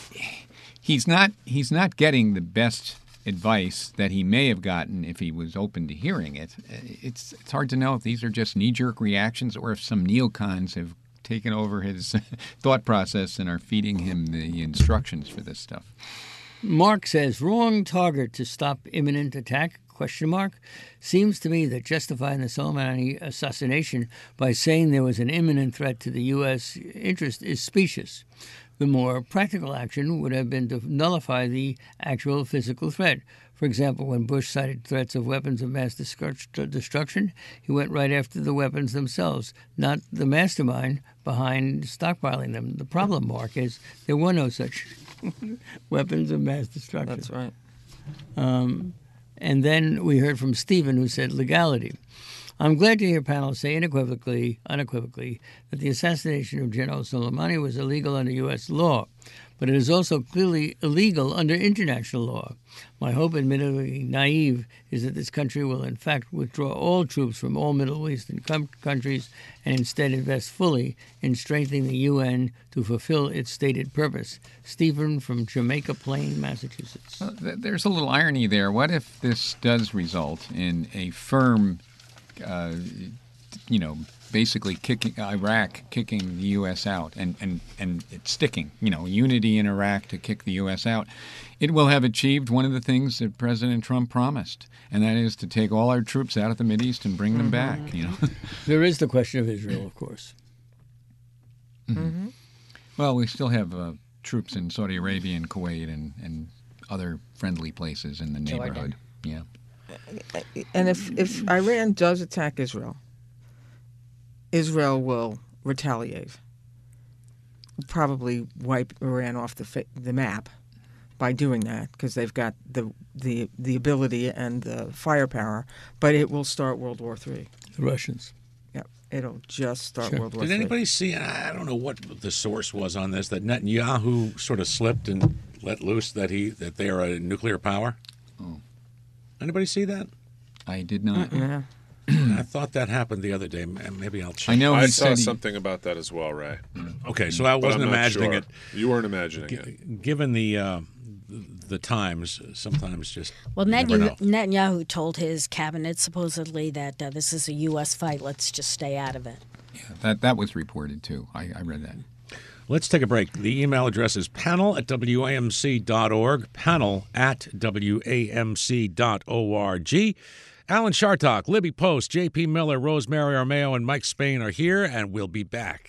he's not he's not getting the best advice that he may have gotten if he was open to hearing it. It's it's hard to know if these are just knee-jerk reactions or if some neocons have taken over his thought process and are feeding him the instructions for this stuff. Mark says, wrong target to stop imminent attack, question mark. Seems to me that justifying the Soleimani assassination by saying there was an imminent threat to the U S interest is specious. The more practical action would have been to nullify the actual physical threat. For example, when Bush cited threats of weapons of mass destruction, he went right after the weapons themselves, not the mastermind behind stockpiling them. The problem, Mark, is there were no such weapons of mass destruction. That's right. Um, and then we heard from Stephen, who said legality. I'm glad to hear panelists say unequivocally, unequivocally that the assassination of General Soleimani was illegal under U S law, but it is also clearly illegal under international law. My hope, admittedly naive, is that this country will in fact withdraw all troops from all Middle Eastern com- countries and instead invest fully in strengthening the U N to fulfill its stated purpose. Stephen from Jamaica Plain, Massachusetts. Well, th- there's a little irony there. What if this does result in a firm, uh, you know, basically kicking Iraq, kicking the U S out, and, and, and it's sticking, you know, unity in Iraq to kick the U S out, it will have achieved one of the things that President Trump promised, and that is to take all our troops out of the Mideast and bring them back, you know. There is the question of Israel, of course. Mm-hmm. Well, we still have uh, troops in Saudi Arabia and Kuwait and, and other friendly places in the neighborhood. Yeah. And if, if Iran does attack Israel, Israel will retaliate. Probably wipe Iran off the fa- the map by doing that, because they've got the, the the ability and the firepower. But it will start World War Three. The Russians. Yep, it'll just start Sure. World War Did Three. anybody see? I don't know what the source was on this. That Netanyahu sort of slipped and let loose that he that they are a nuclear power. Oh. Anybody see that? I did not. Yeah. I thought that happened the other day. Maybe I'll check. I know I he saw said he- something about that as well, Ray. Okay, so I But wasn't I'm not imagining sure. it. You weren't imagining it. G- given the uh, the times, sometimes just Well, you never Netanyahu, know. Netanyahu told his cabinet supposedly that uh, this is a U S fight. Let's just stay out of it. Yeah, that that was reported too. I, I read that. Let's take a break. The email address is panel at W A M C dot org, panel at W A M C dot org. Alan Chartock, Libby Post, J P Miller, Rosemary Armeo, and Mike Spain are here, and we'll be back.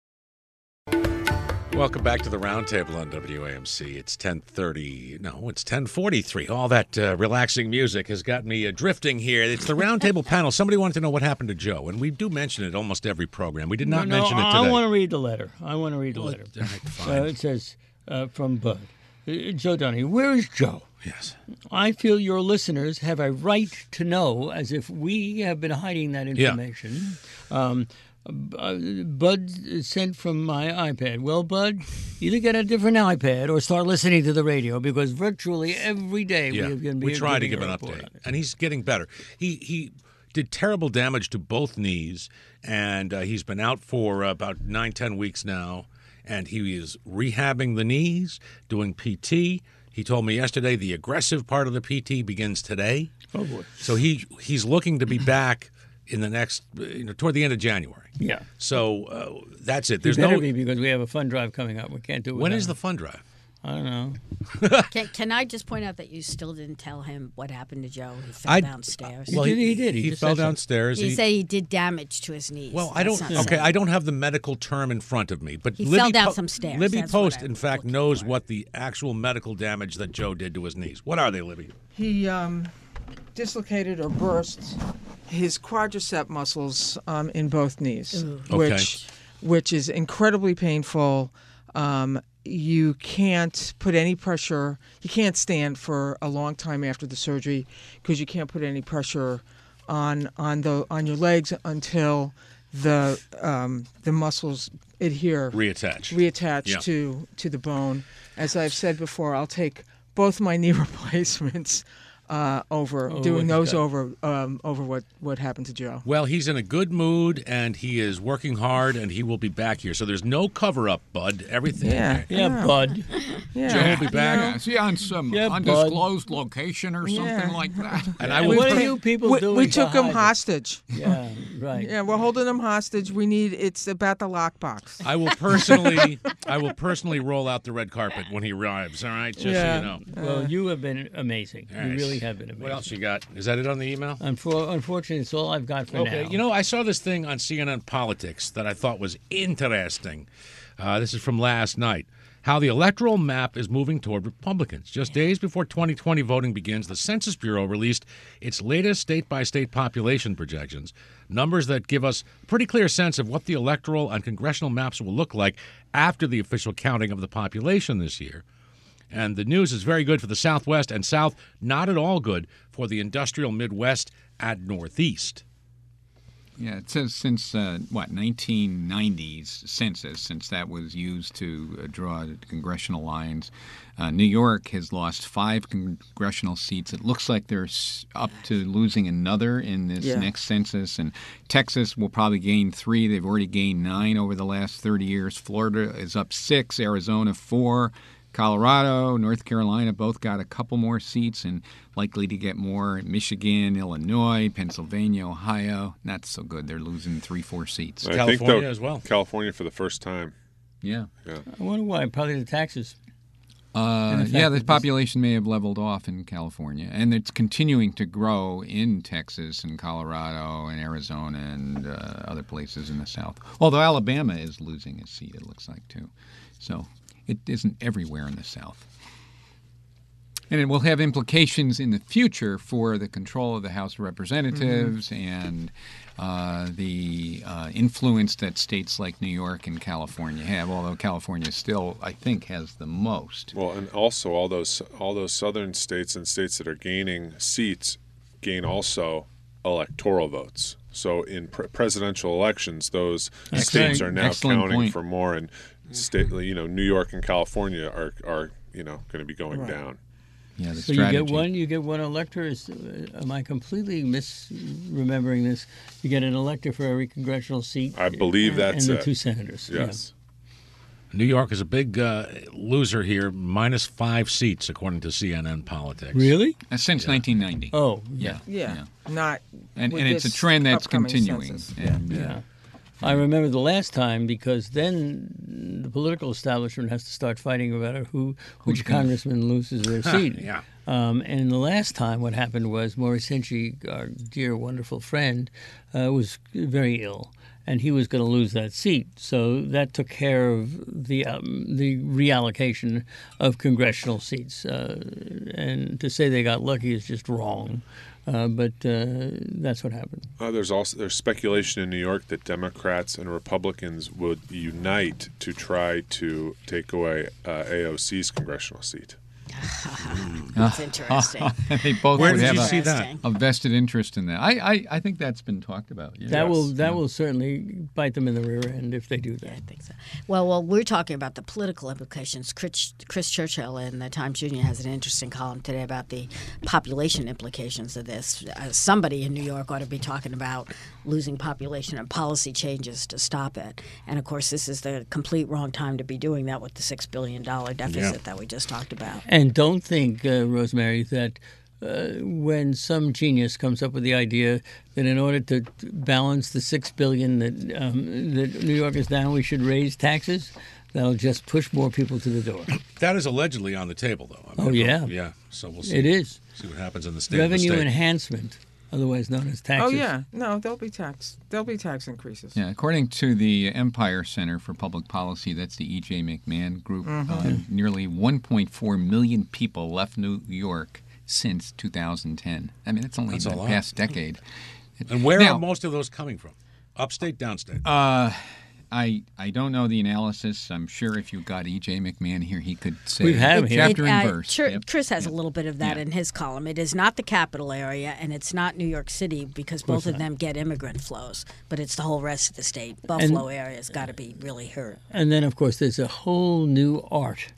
Welcome back to the Roundtable on W A M C. It's ten thirty. No, it's ten forty-three. All that uh, relaxing music has got me uh, drifting here. It's the Roundtable panel. Somebody wanted to know what happened to Joe, and we do mention it almost every program. We did not no, no, mention it today. I want to read the letter. I want to read the Well, letter. all right, fine. Uh, it says uh, from Bud. Uh, Joe Donahue, where is Joe? Yes. I feel your listeners have a right to know, as if we have been hiding that information. Yeah. Um, uh, Bud sent from my iPad. Well, Bud, either get a different iPad or start listening to the radio, because virtually every day yeah. we have been We try to give an update, update, and he's getting better. He he did terrible damage to both knees, and uh, he's been out for uh, about nine, ten weeks now, and he is rehabbing the knees, doing P T. He told me yesterday the aggressive part of the P T begins today. Oh, boy. So he he's looking to be back in the next, you know, toward the end of January. Yeah. So uh, that's it. There's Better no. be, because we have a fund drive coming up. We can't do it. When without is the it. fund drive? I don't know. Can, can I just point out that you still didn't tell him what happened to Joe? He fell I- downstairs. Well, He did- he did. He He, just fell said so. downstairs. you He- say he did damage to his knees. Well, I That's don't. not Okay, so. I don't have the medical term in front of me, but He Libby fell down Po- some stairs. Libby That's what Post, I'm in fact, looking knows for. what the actual medical damage that Joe did to his knees. What are they, Libby? He um, dislocated or burst his quadricep muscles um, in both knees, Okay. which which is incredibly painful. Um, you can't put any pressure. You can't stand for a long time after the surgery because you can't put any pressure on on the on your legs until the um, the muscles adhere, Reattach. reattach Yeah. to to the bone. As I've said before, I'll take both my knee replacements uh, over Oh, doing what those he's got. over um, over what, what happened to Joe. Well, he's in a good mood, and he is working hard, and he will be back here. So there's no cover-up, Bud. Everything. Yeah. Yeah, Yeah. Bud. Yeah, Joe will be back. Yeah, is he on some Yeah, bud. undisclosed location or something Yeah. like that? And I And will. what per- are you people we, doing we to took him hide it? hostage. Yeah, right. Yeah, we're holding him hostage. We need. It's about the lockbox. I will personally. I will personally roll out the red carpet when he arrives. All right, just Yeah. so you know. Well, you have been amazing. All You right. really have been amazing. What else you got? Is that it on the email? Unfor- unfortunately, it's all I've got for Okay, now. you know, I saw this thing on C N N Politics that I thought was interesting. Uh, this is from last night. How the electoral map is moving toward Republicans. Just days before twenty twenty voting begins, the Census Bureau released its latest state-by-state population projections, numbers that give us a pretty clear sense of what the electoral and congressional maps will look like after the official counting of the population this year. And the news is very good for the Southwest and South, not at all good for the industrial Midwest and Northeast. Yeah, it says since, uh, what, nineteen nineties census, since that was used to uh, draw congressional lines, uh, New York has lost five congressional seats. It looks like they're s- up to losing another in this Yeah. next census. And Texas will probably gain three. They've already gained nine over the last thirty years. Florida is up six, Arizona four. Colorado, North Carolina both got a couple more seats and likely to get more. Michigan, Illinois, Pennsylvania, Ohio, not so good. They're losing three, four seats. I think California though, as well. California for the first time. Yeah. I wonder why. Probably the taxes. Uh, And the fact yeah, that the this- population may have leveled off in California, and it's continuing to grow in Texas and Colorado and Arizona and uh, other places in the South. Although Alabama is losing a seat, it looks like, too. So it isn't everywhere in the South. And it will have implications in the future for the control of the House of Representatives and uh, the uh, influence that states like New York and California have, although California still, I think, has the most. Well, and also all those all those southern states and states that are gaining seats gain also electoral votes. So in pre- presidential elections, those Excellent. states are now Excellent counting point. for more, and state, you know, New York and California are are you know going to be going Right. down. Yeah, the So strategy. you get one. You get one elector. Is, uh, am I completely misremembering this? You get an elector for every congressional seat. I believe and- that's and the it. two senators. yeah. Yes. New York is a big uh, loser here, minus five seats, according to C N N Politics. Really? Uh, since nineteen ninety. Oh, Yeah. Yeah, not. And, with and it's a this trend that's upcoming continuing. census. And, uh, yeah. I remember the last time because then the political establishment has to start fighting about who which congressman loses their seat. Yeah. Um, and the last time, what happened was Maurice Hinchey, our dear, wonderful friend, uh, was very ill, and he was going to lose that seat. So that took care of the um, the reallocation of congressional seats. Uh, and to say they got lucky is just wrong. Uh, but uh, that's what happened. Uh, there's also there's speculation in New York that Democrats and Republicans would unite to try to take away uh, A O C's congressional seat. That's interesting. They both Where would did have you a, see that? Interesting. a vested interest in that. I, I, I think that's been talked about. Yeah. That will Yes. that will certainly bite them in the rear end if they do that. I think so. Well, well, we're talking about the political implications. Chris, Chris Churchill in the Times Union has an interesting column today about the population implications of this. Uh, somebody in New York ought to be talking about losing population and policy changes to stop it. And of course, this is the complete wrong time to be doing that with the six billion dollars deficit Yeah. that we just talked about. And don't think, uh, Rosemary, that uh, when some genius comes up with the idea that in order to balance the six billion dollars that um, that New York is down, we should raise taxes. That'll just push more people to the door. That is allegedly on the table, though. I Oh, yeah. Yeah. So we'll see. It is See what happens in the state. revenue of the state. enhancement, otherwise known as taxes. Oh yeah, no, there'll be tax. There'll be tax increases. Yeah, according to the Empire Center for Public Policy, that's the E J McMahon Group, uh, nearly one point four million people left New York since two thousand ten. I mean, it's only That's a the lot. past decade. And where Now- are most of those coming from? Upstate, downstate? Uh, I I don't know the analysis. I'm sure if you got E J McMahon here, he could say We've had him here. chapter It, and uh, verse. Chur- Yep. Chris has a little bit of that Yeah. in his column. It is not the capital area, and it's not New York City because both of them get immigrant flows. But it's the whole rest of the state. Buffalo area's got to be really hurt. And then, of course, there's a whole new art,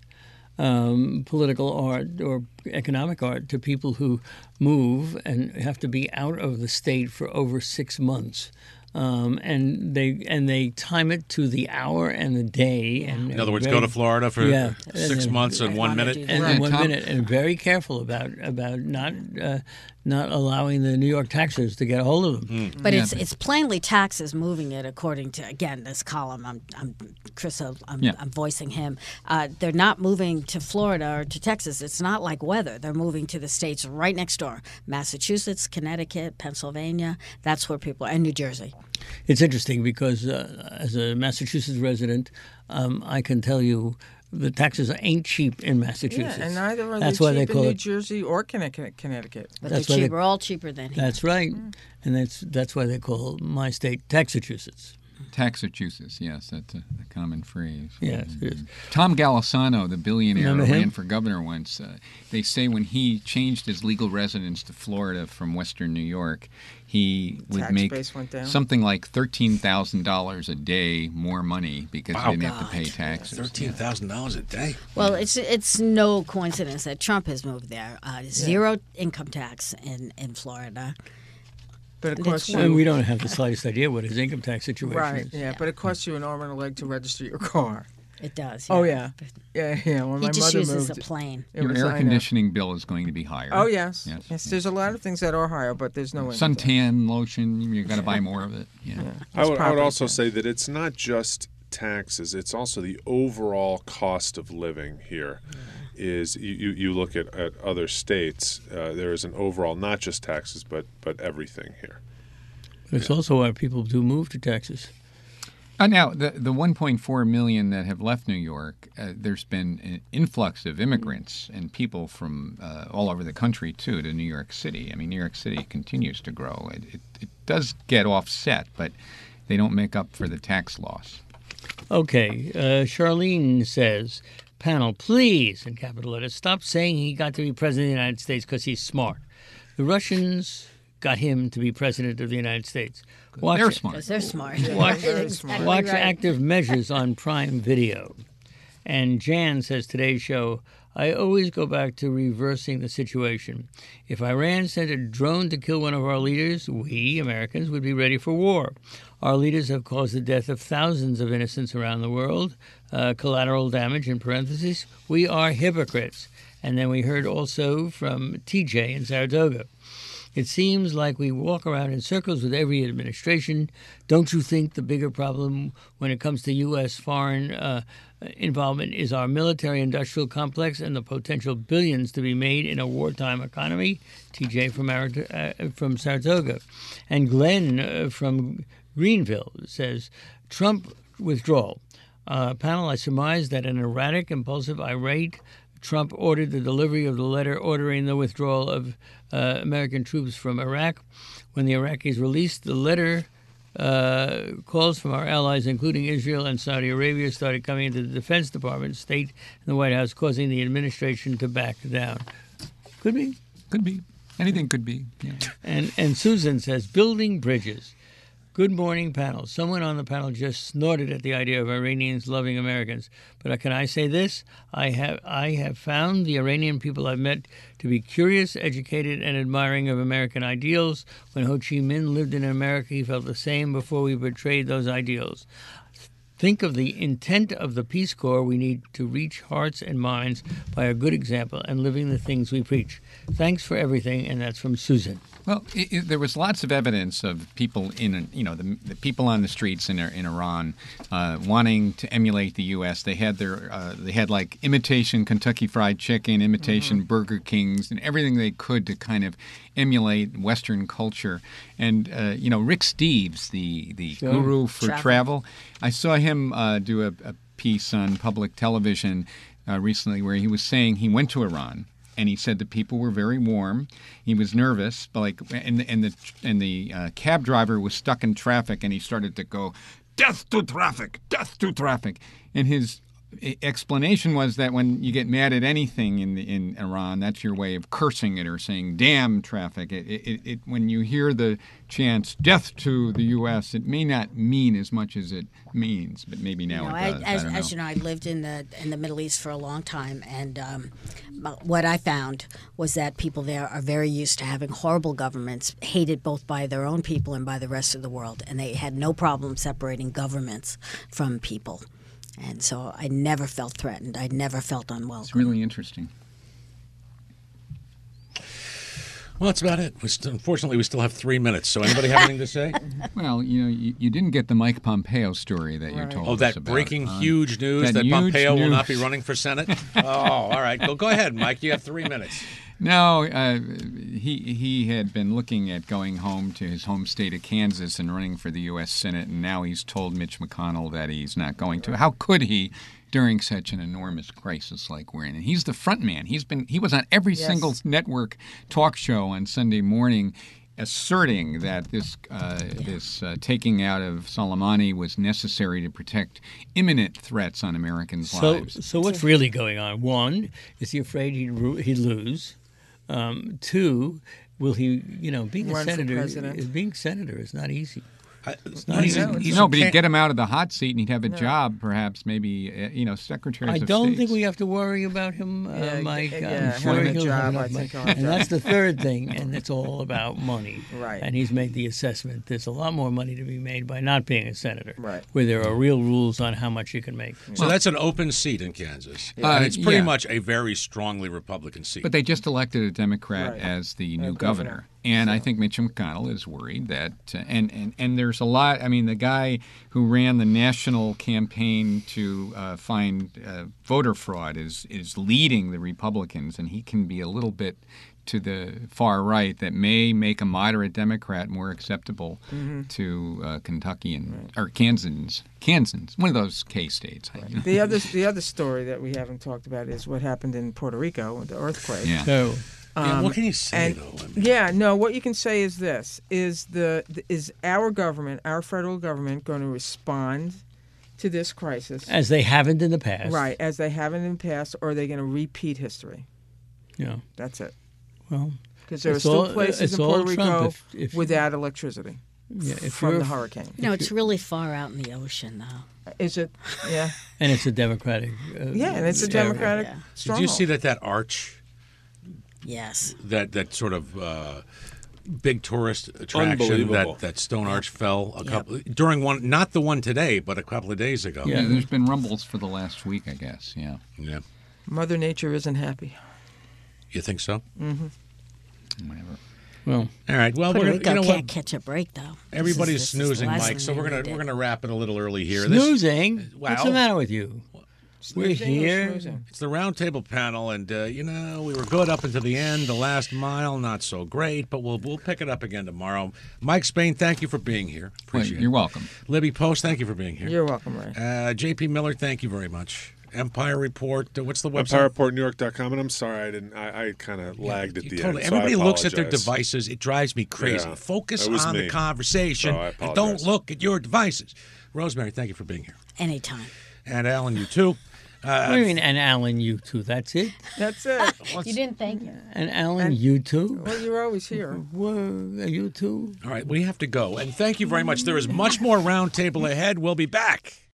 um, political art or economic art, to people who move and have to be out of the state for over six months. Um, and they and they time it to the hour and the day. And In other words, very- go to Florida for Yeah. six And- months and I one wanna minute. do that. and Right. one Tom- minute, and very careful about about not uh, not allowing the New York taxers to get a hold of them. But Yeah. it's it's plainly taxes moving it according to, again, this column. I'm, I'm Chris. I'm, Yeah. I'm voicing him. Uh, they're not moving to Florida or to Texas. It's not like weather. They're moving to the states right next door: Massachusetts, Connecticut, Pennsylvania. That's where people and New Jersey. It's interesting because uh, as a Massachusetts resident, um, I can tell you the taxes ain't cheap in Massachusetts. Yeah, and neither are That's they why cheap they in call New it. Jersey or Connecticut. Connecticut. But That's they're why they- cheaper, all cheaper than here. That's right, and that's that's why they call my state Taxachusetts. Taxachusetts, yes, that's a, a common phrase. Yes, it is. Tom Golisano, the billionaire Remember who him? ran for governor once, uh, they say when he changed his legal residence to Florida from Western New York, he would Tax make base went down. something like thirteen thousand dollars a day more money because Wow. he didn't have to pay God. taxes. Thirteen thousand dollars a day. Well, it's it's no coincidence that Trump has moved there. Uh, zero income tax in, in Florida. But it And costs it's And you we don't have the slightest idea what his income tax situation right. is. Yeah, but it costs you an arm and a leg to register your car. It does. Oh yeah, yeah, yeah. When He my just mother uses moved, a plane. it Your was- air I know. conditioning bill is going to be higher. Oh yes. Yes. yes, There's a lot of things that are higher, but there's no income tax. Suntan lotion, you've got to buy more of it. Yeah. Yeah, I it's would, I would property also tax. say that it's not just taxes; it's also the overall cost of living here. Is you, you, you look at, at other states, uh, there is an overall not just taxes, but but everything here. But it's also why people do move to Texas. Uh, now, the the one point four million that have left New York, uh, there's been an influx of immigrants and people from uh, all over the country, too, to New York City. I mean, New York City continues to grow. It, it, it does get offset, but they don't make up for the tax loss. Okay, uh, Charlene says, panel, please, in capital letters, stop saying he got to be president of the United States because he's smart. The Russians got him to be president of the United States. Watch They're it. smart. Because they're smart. Watch, Very Exactly smart. watch right. active measures on Prime Video. And Jan says, today's show, I always go back to reversing the situation. If Iran sent a drone to kill one of our leaders, we, Americans, would be ready for war. Our leaders have caused the death of thousands of innocents around the world. Uh, collateral damage, in parentheses. We are hypocrites. And then we heard also from T J in Saratoga. It seems like we walk around in circles with every administration. Don't you think the bigger problem when it comes to U S foreign uh, involvement is our military-industrial complex and the potential billions to be made in a wartime economy? T J from, Ar- uh, from Saratoga. And Glenn uh, from Greenville says, Trump withdrawal. Uh, panel, I surmise that an erratic, impulsive, irate Trump ordered the delivery of the letter ordering the withdrawal of uh, American troops from Iraq. When the Iraqis released the letter, uh, calls from our allies, including Israel and Saudi Arabia, started coming into the Defense Department, State, and the White House, causing the administration to back down. Could be. Could be. Anything could be. Yeah. And, and Susan says, building bridges. Good morning, panel. Someone on the panel just snorted at the idea of Iranians loving Americans. But can I say this? I have I have found the Iranian people I've met to be curious, educated, and admiring of American ideals. When Ho Chi Minh lived in America, he felt the same before we betrayed those ideals. Think of the intent of the Peace Corps. We need to reach hearts and minds by a good example and living the things we preach. Thanks for everything, and that's from Susan. Well, it, it, there was lots of evidence of people in, you know, the, the people on the streets in in Iran uh, wanting to emulate the U S. They had their, uh, they had like imitation Kentucky Fried Chicken, imitation mm-hmm. Burger Kings, and everything they could to kind of emulate Western culture. And uh, you know, Rick Steves, the the Sure. guru for Travel. travel, I saw him uh, do a, a piece on public television uh, recently where he was saying he went to Iran. And he said the people were very warm. He was nervous, but like, and and the and the uh, cab driver was stuck in traffic, and he started to go, "Death to traffic! Death to traffic!" And his explanation was that when you get mad at anything in in Iran, that's your way of cursing it or saying "damn traffic." It, it, it when you hear the chants "death to the U S," it may not mean as much as it means, but maybe now You know, it does. I, as, I don't know. as you know, I lived in the in the Middle East for a long time, and um, what I found was that people there are very used to having horrible governments, hated both by their own people and by the rest of the world, and they had no problem separating governments from people. And so I never felt threatened. I never felt unwelcome. It's really interesting. Well, that's about it. We st- unfortunately, we still have three minutes. So anybody have anything to say? Well, you know, you, you didn't get the Mike Pompeo story that you Right. told Oh, us that about. breaking Uh, huge news that that, huge Pompeo will not be news. running for Senate? Oh, all right. Go, go ahead, Mike. You have three minutes. No, uh, he he had been looking at going home to his home state of Kansas and running for the U S Senate, and now he's told Mitch McConnell that he's not going to. How could he during such an enormous crisis like we're in? And he's the front man. He's been he was on every Yes. single network talk show on Sunday morning, asserting that this uh, this uh, taking out of Soleimani was necessary to protect imminent threats on Americans' So, lives. so what's really going on? One, is he afraid he'd, ru- he'd lose? Um, two, will he, you know, being Run a for senator, president. being senator is not easy. I, not he's- even- he's no, a but he'd can- get him out of the hot seat, and he'd have a job, perhaps, maybe, uh, you know, secretary I of don't States. think we have to worry about him, uh, Yeah, Mike. yeah, I'm sure having a he'll job, have I enough think money. he'll have And to- that's the third thing, and it's all about money. Right. And he's made the assessment there's a lot more money to be made by not being a senator, Right. where there are real rules on how much you can make. So that's an open seat in Kansas. Uh, and it's pretty yeah. much a very strongly Republican seat. But they just elected a Democrat Right. as the new governor. governor. And I think Mitch McConnell is worried that, uh, and, and, and there's a lot, I mean, the guy who ran the national campaign to uh, find uh, voter fraud is, is leading the Republicans, and he can be a little bit to the far right that may make a moderate Democrat more acceptable Mm-hmm. to uh, Kentucky and, or Kansans, Kansans, one of those K states. I- The other the other story that we haven't talked about is what happened in Puerto Rico with the earthquake. Yeah. So, yeah, what can you say, and- though? I mean, Yeah, no. What you can say is this: is the is our government, our federal government, going to respond to this crisis, as they haven't in the past. right, as they haven't in the past, or are they going to repeat history? You know, That's it. well, Because there are It's still all- places it's in all Puerto Trump Rico if- if you- without electricity yeah, if from you're the a- hurricane. You know, it's really far out in the ocean, though. Is it? Yeah. and it's a Democratic. Uh, Yeah, and it's a area. Democratic Yeah. did stronghold. you see that that arch, Yes. that that sort of uh, big tourist attraction, Unbelievable. that, that stone arch fell a couple during one, not the one today, but a couple of days ago. Yeah, there's been rumbles for the last week, I guess, yeah. Yeah. Mother Nature isn't happy. You think so? Whatever. Well, All right. Well, we're Puerto gonna, Rico you know can't what? catch a break though. This is- Everybody's this is the snoozing, last Mike. So thing we're they gonna did. we're gonna wrap it a little early here. This- snoozing. What's the well- matter with you? We're Snoozing or here. schmoozing? It's the roundtable panel, and uh, you know we were good up until the end. The last mile, not so great, but we'll we'll pick it up again tomorrow. Mike Spain, thank you for being here. Well, Appreciate you're it. welcome. Libby Post, thank you for being here. You're welcome, Ray. Uh, J P Miller, thank you very much. Empire Report. Uh, what's the website? empire report new york dot com, and I'm sorry I didn't. I, I kind of lagged at You the totally- end. so I Everybody looks at their apologize. devices. It drives me crazy. Yeah, Focus that was on me. the conversation So I and don't apologize. look at your devices. Rosemary, thank you for being here. Anytime. And Alan, you too. What do you mean, and Alan, you too? That's it? That's it. You didn't thank him. And Alan, you too? Well, you're always here. Well, you too? All right, we have to go. And thank you very much. There is much more roundtable ahead. We'll be back.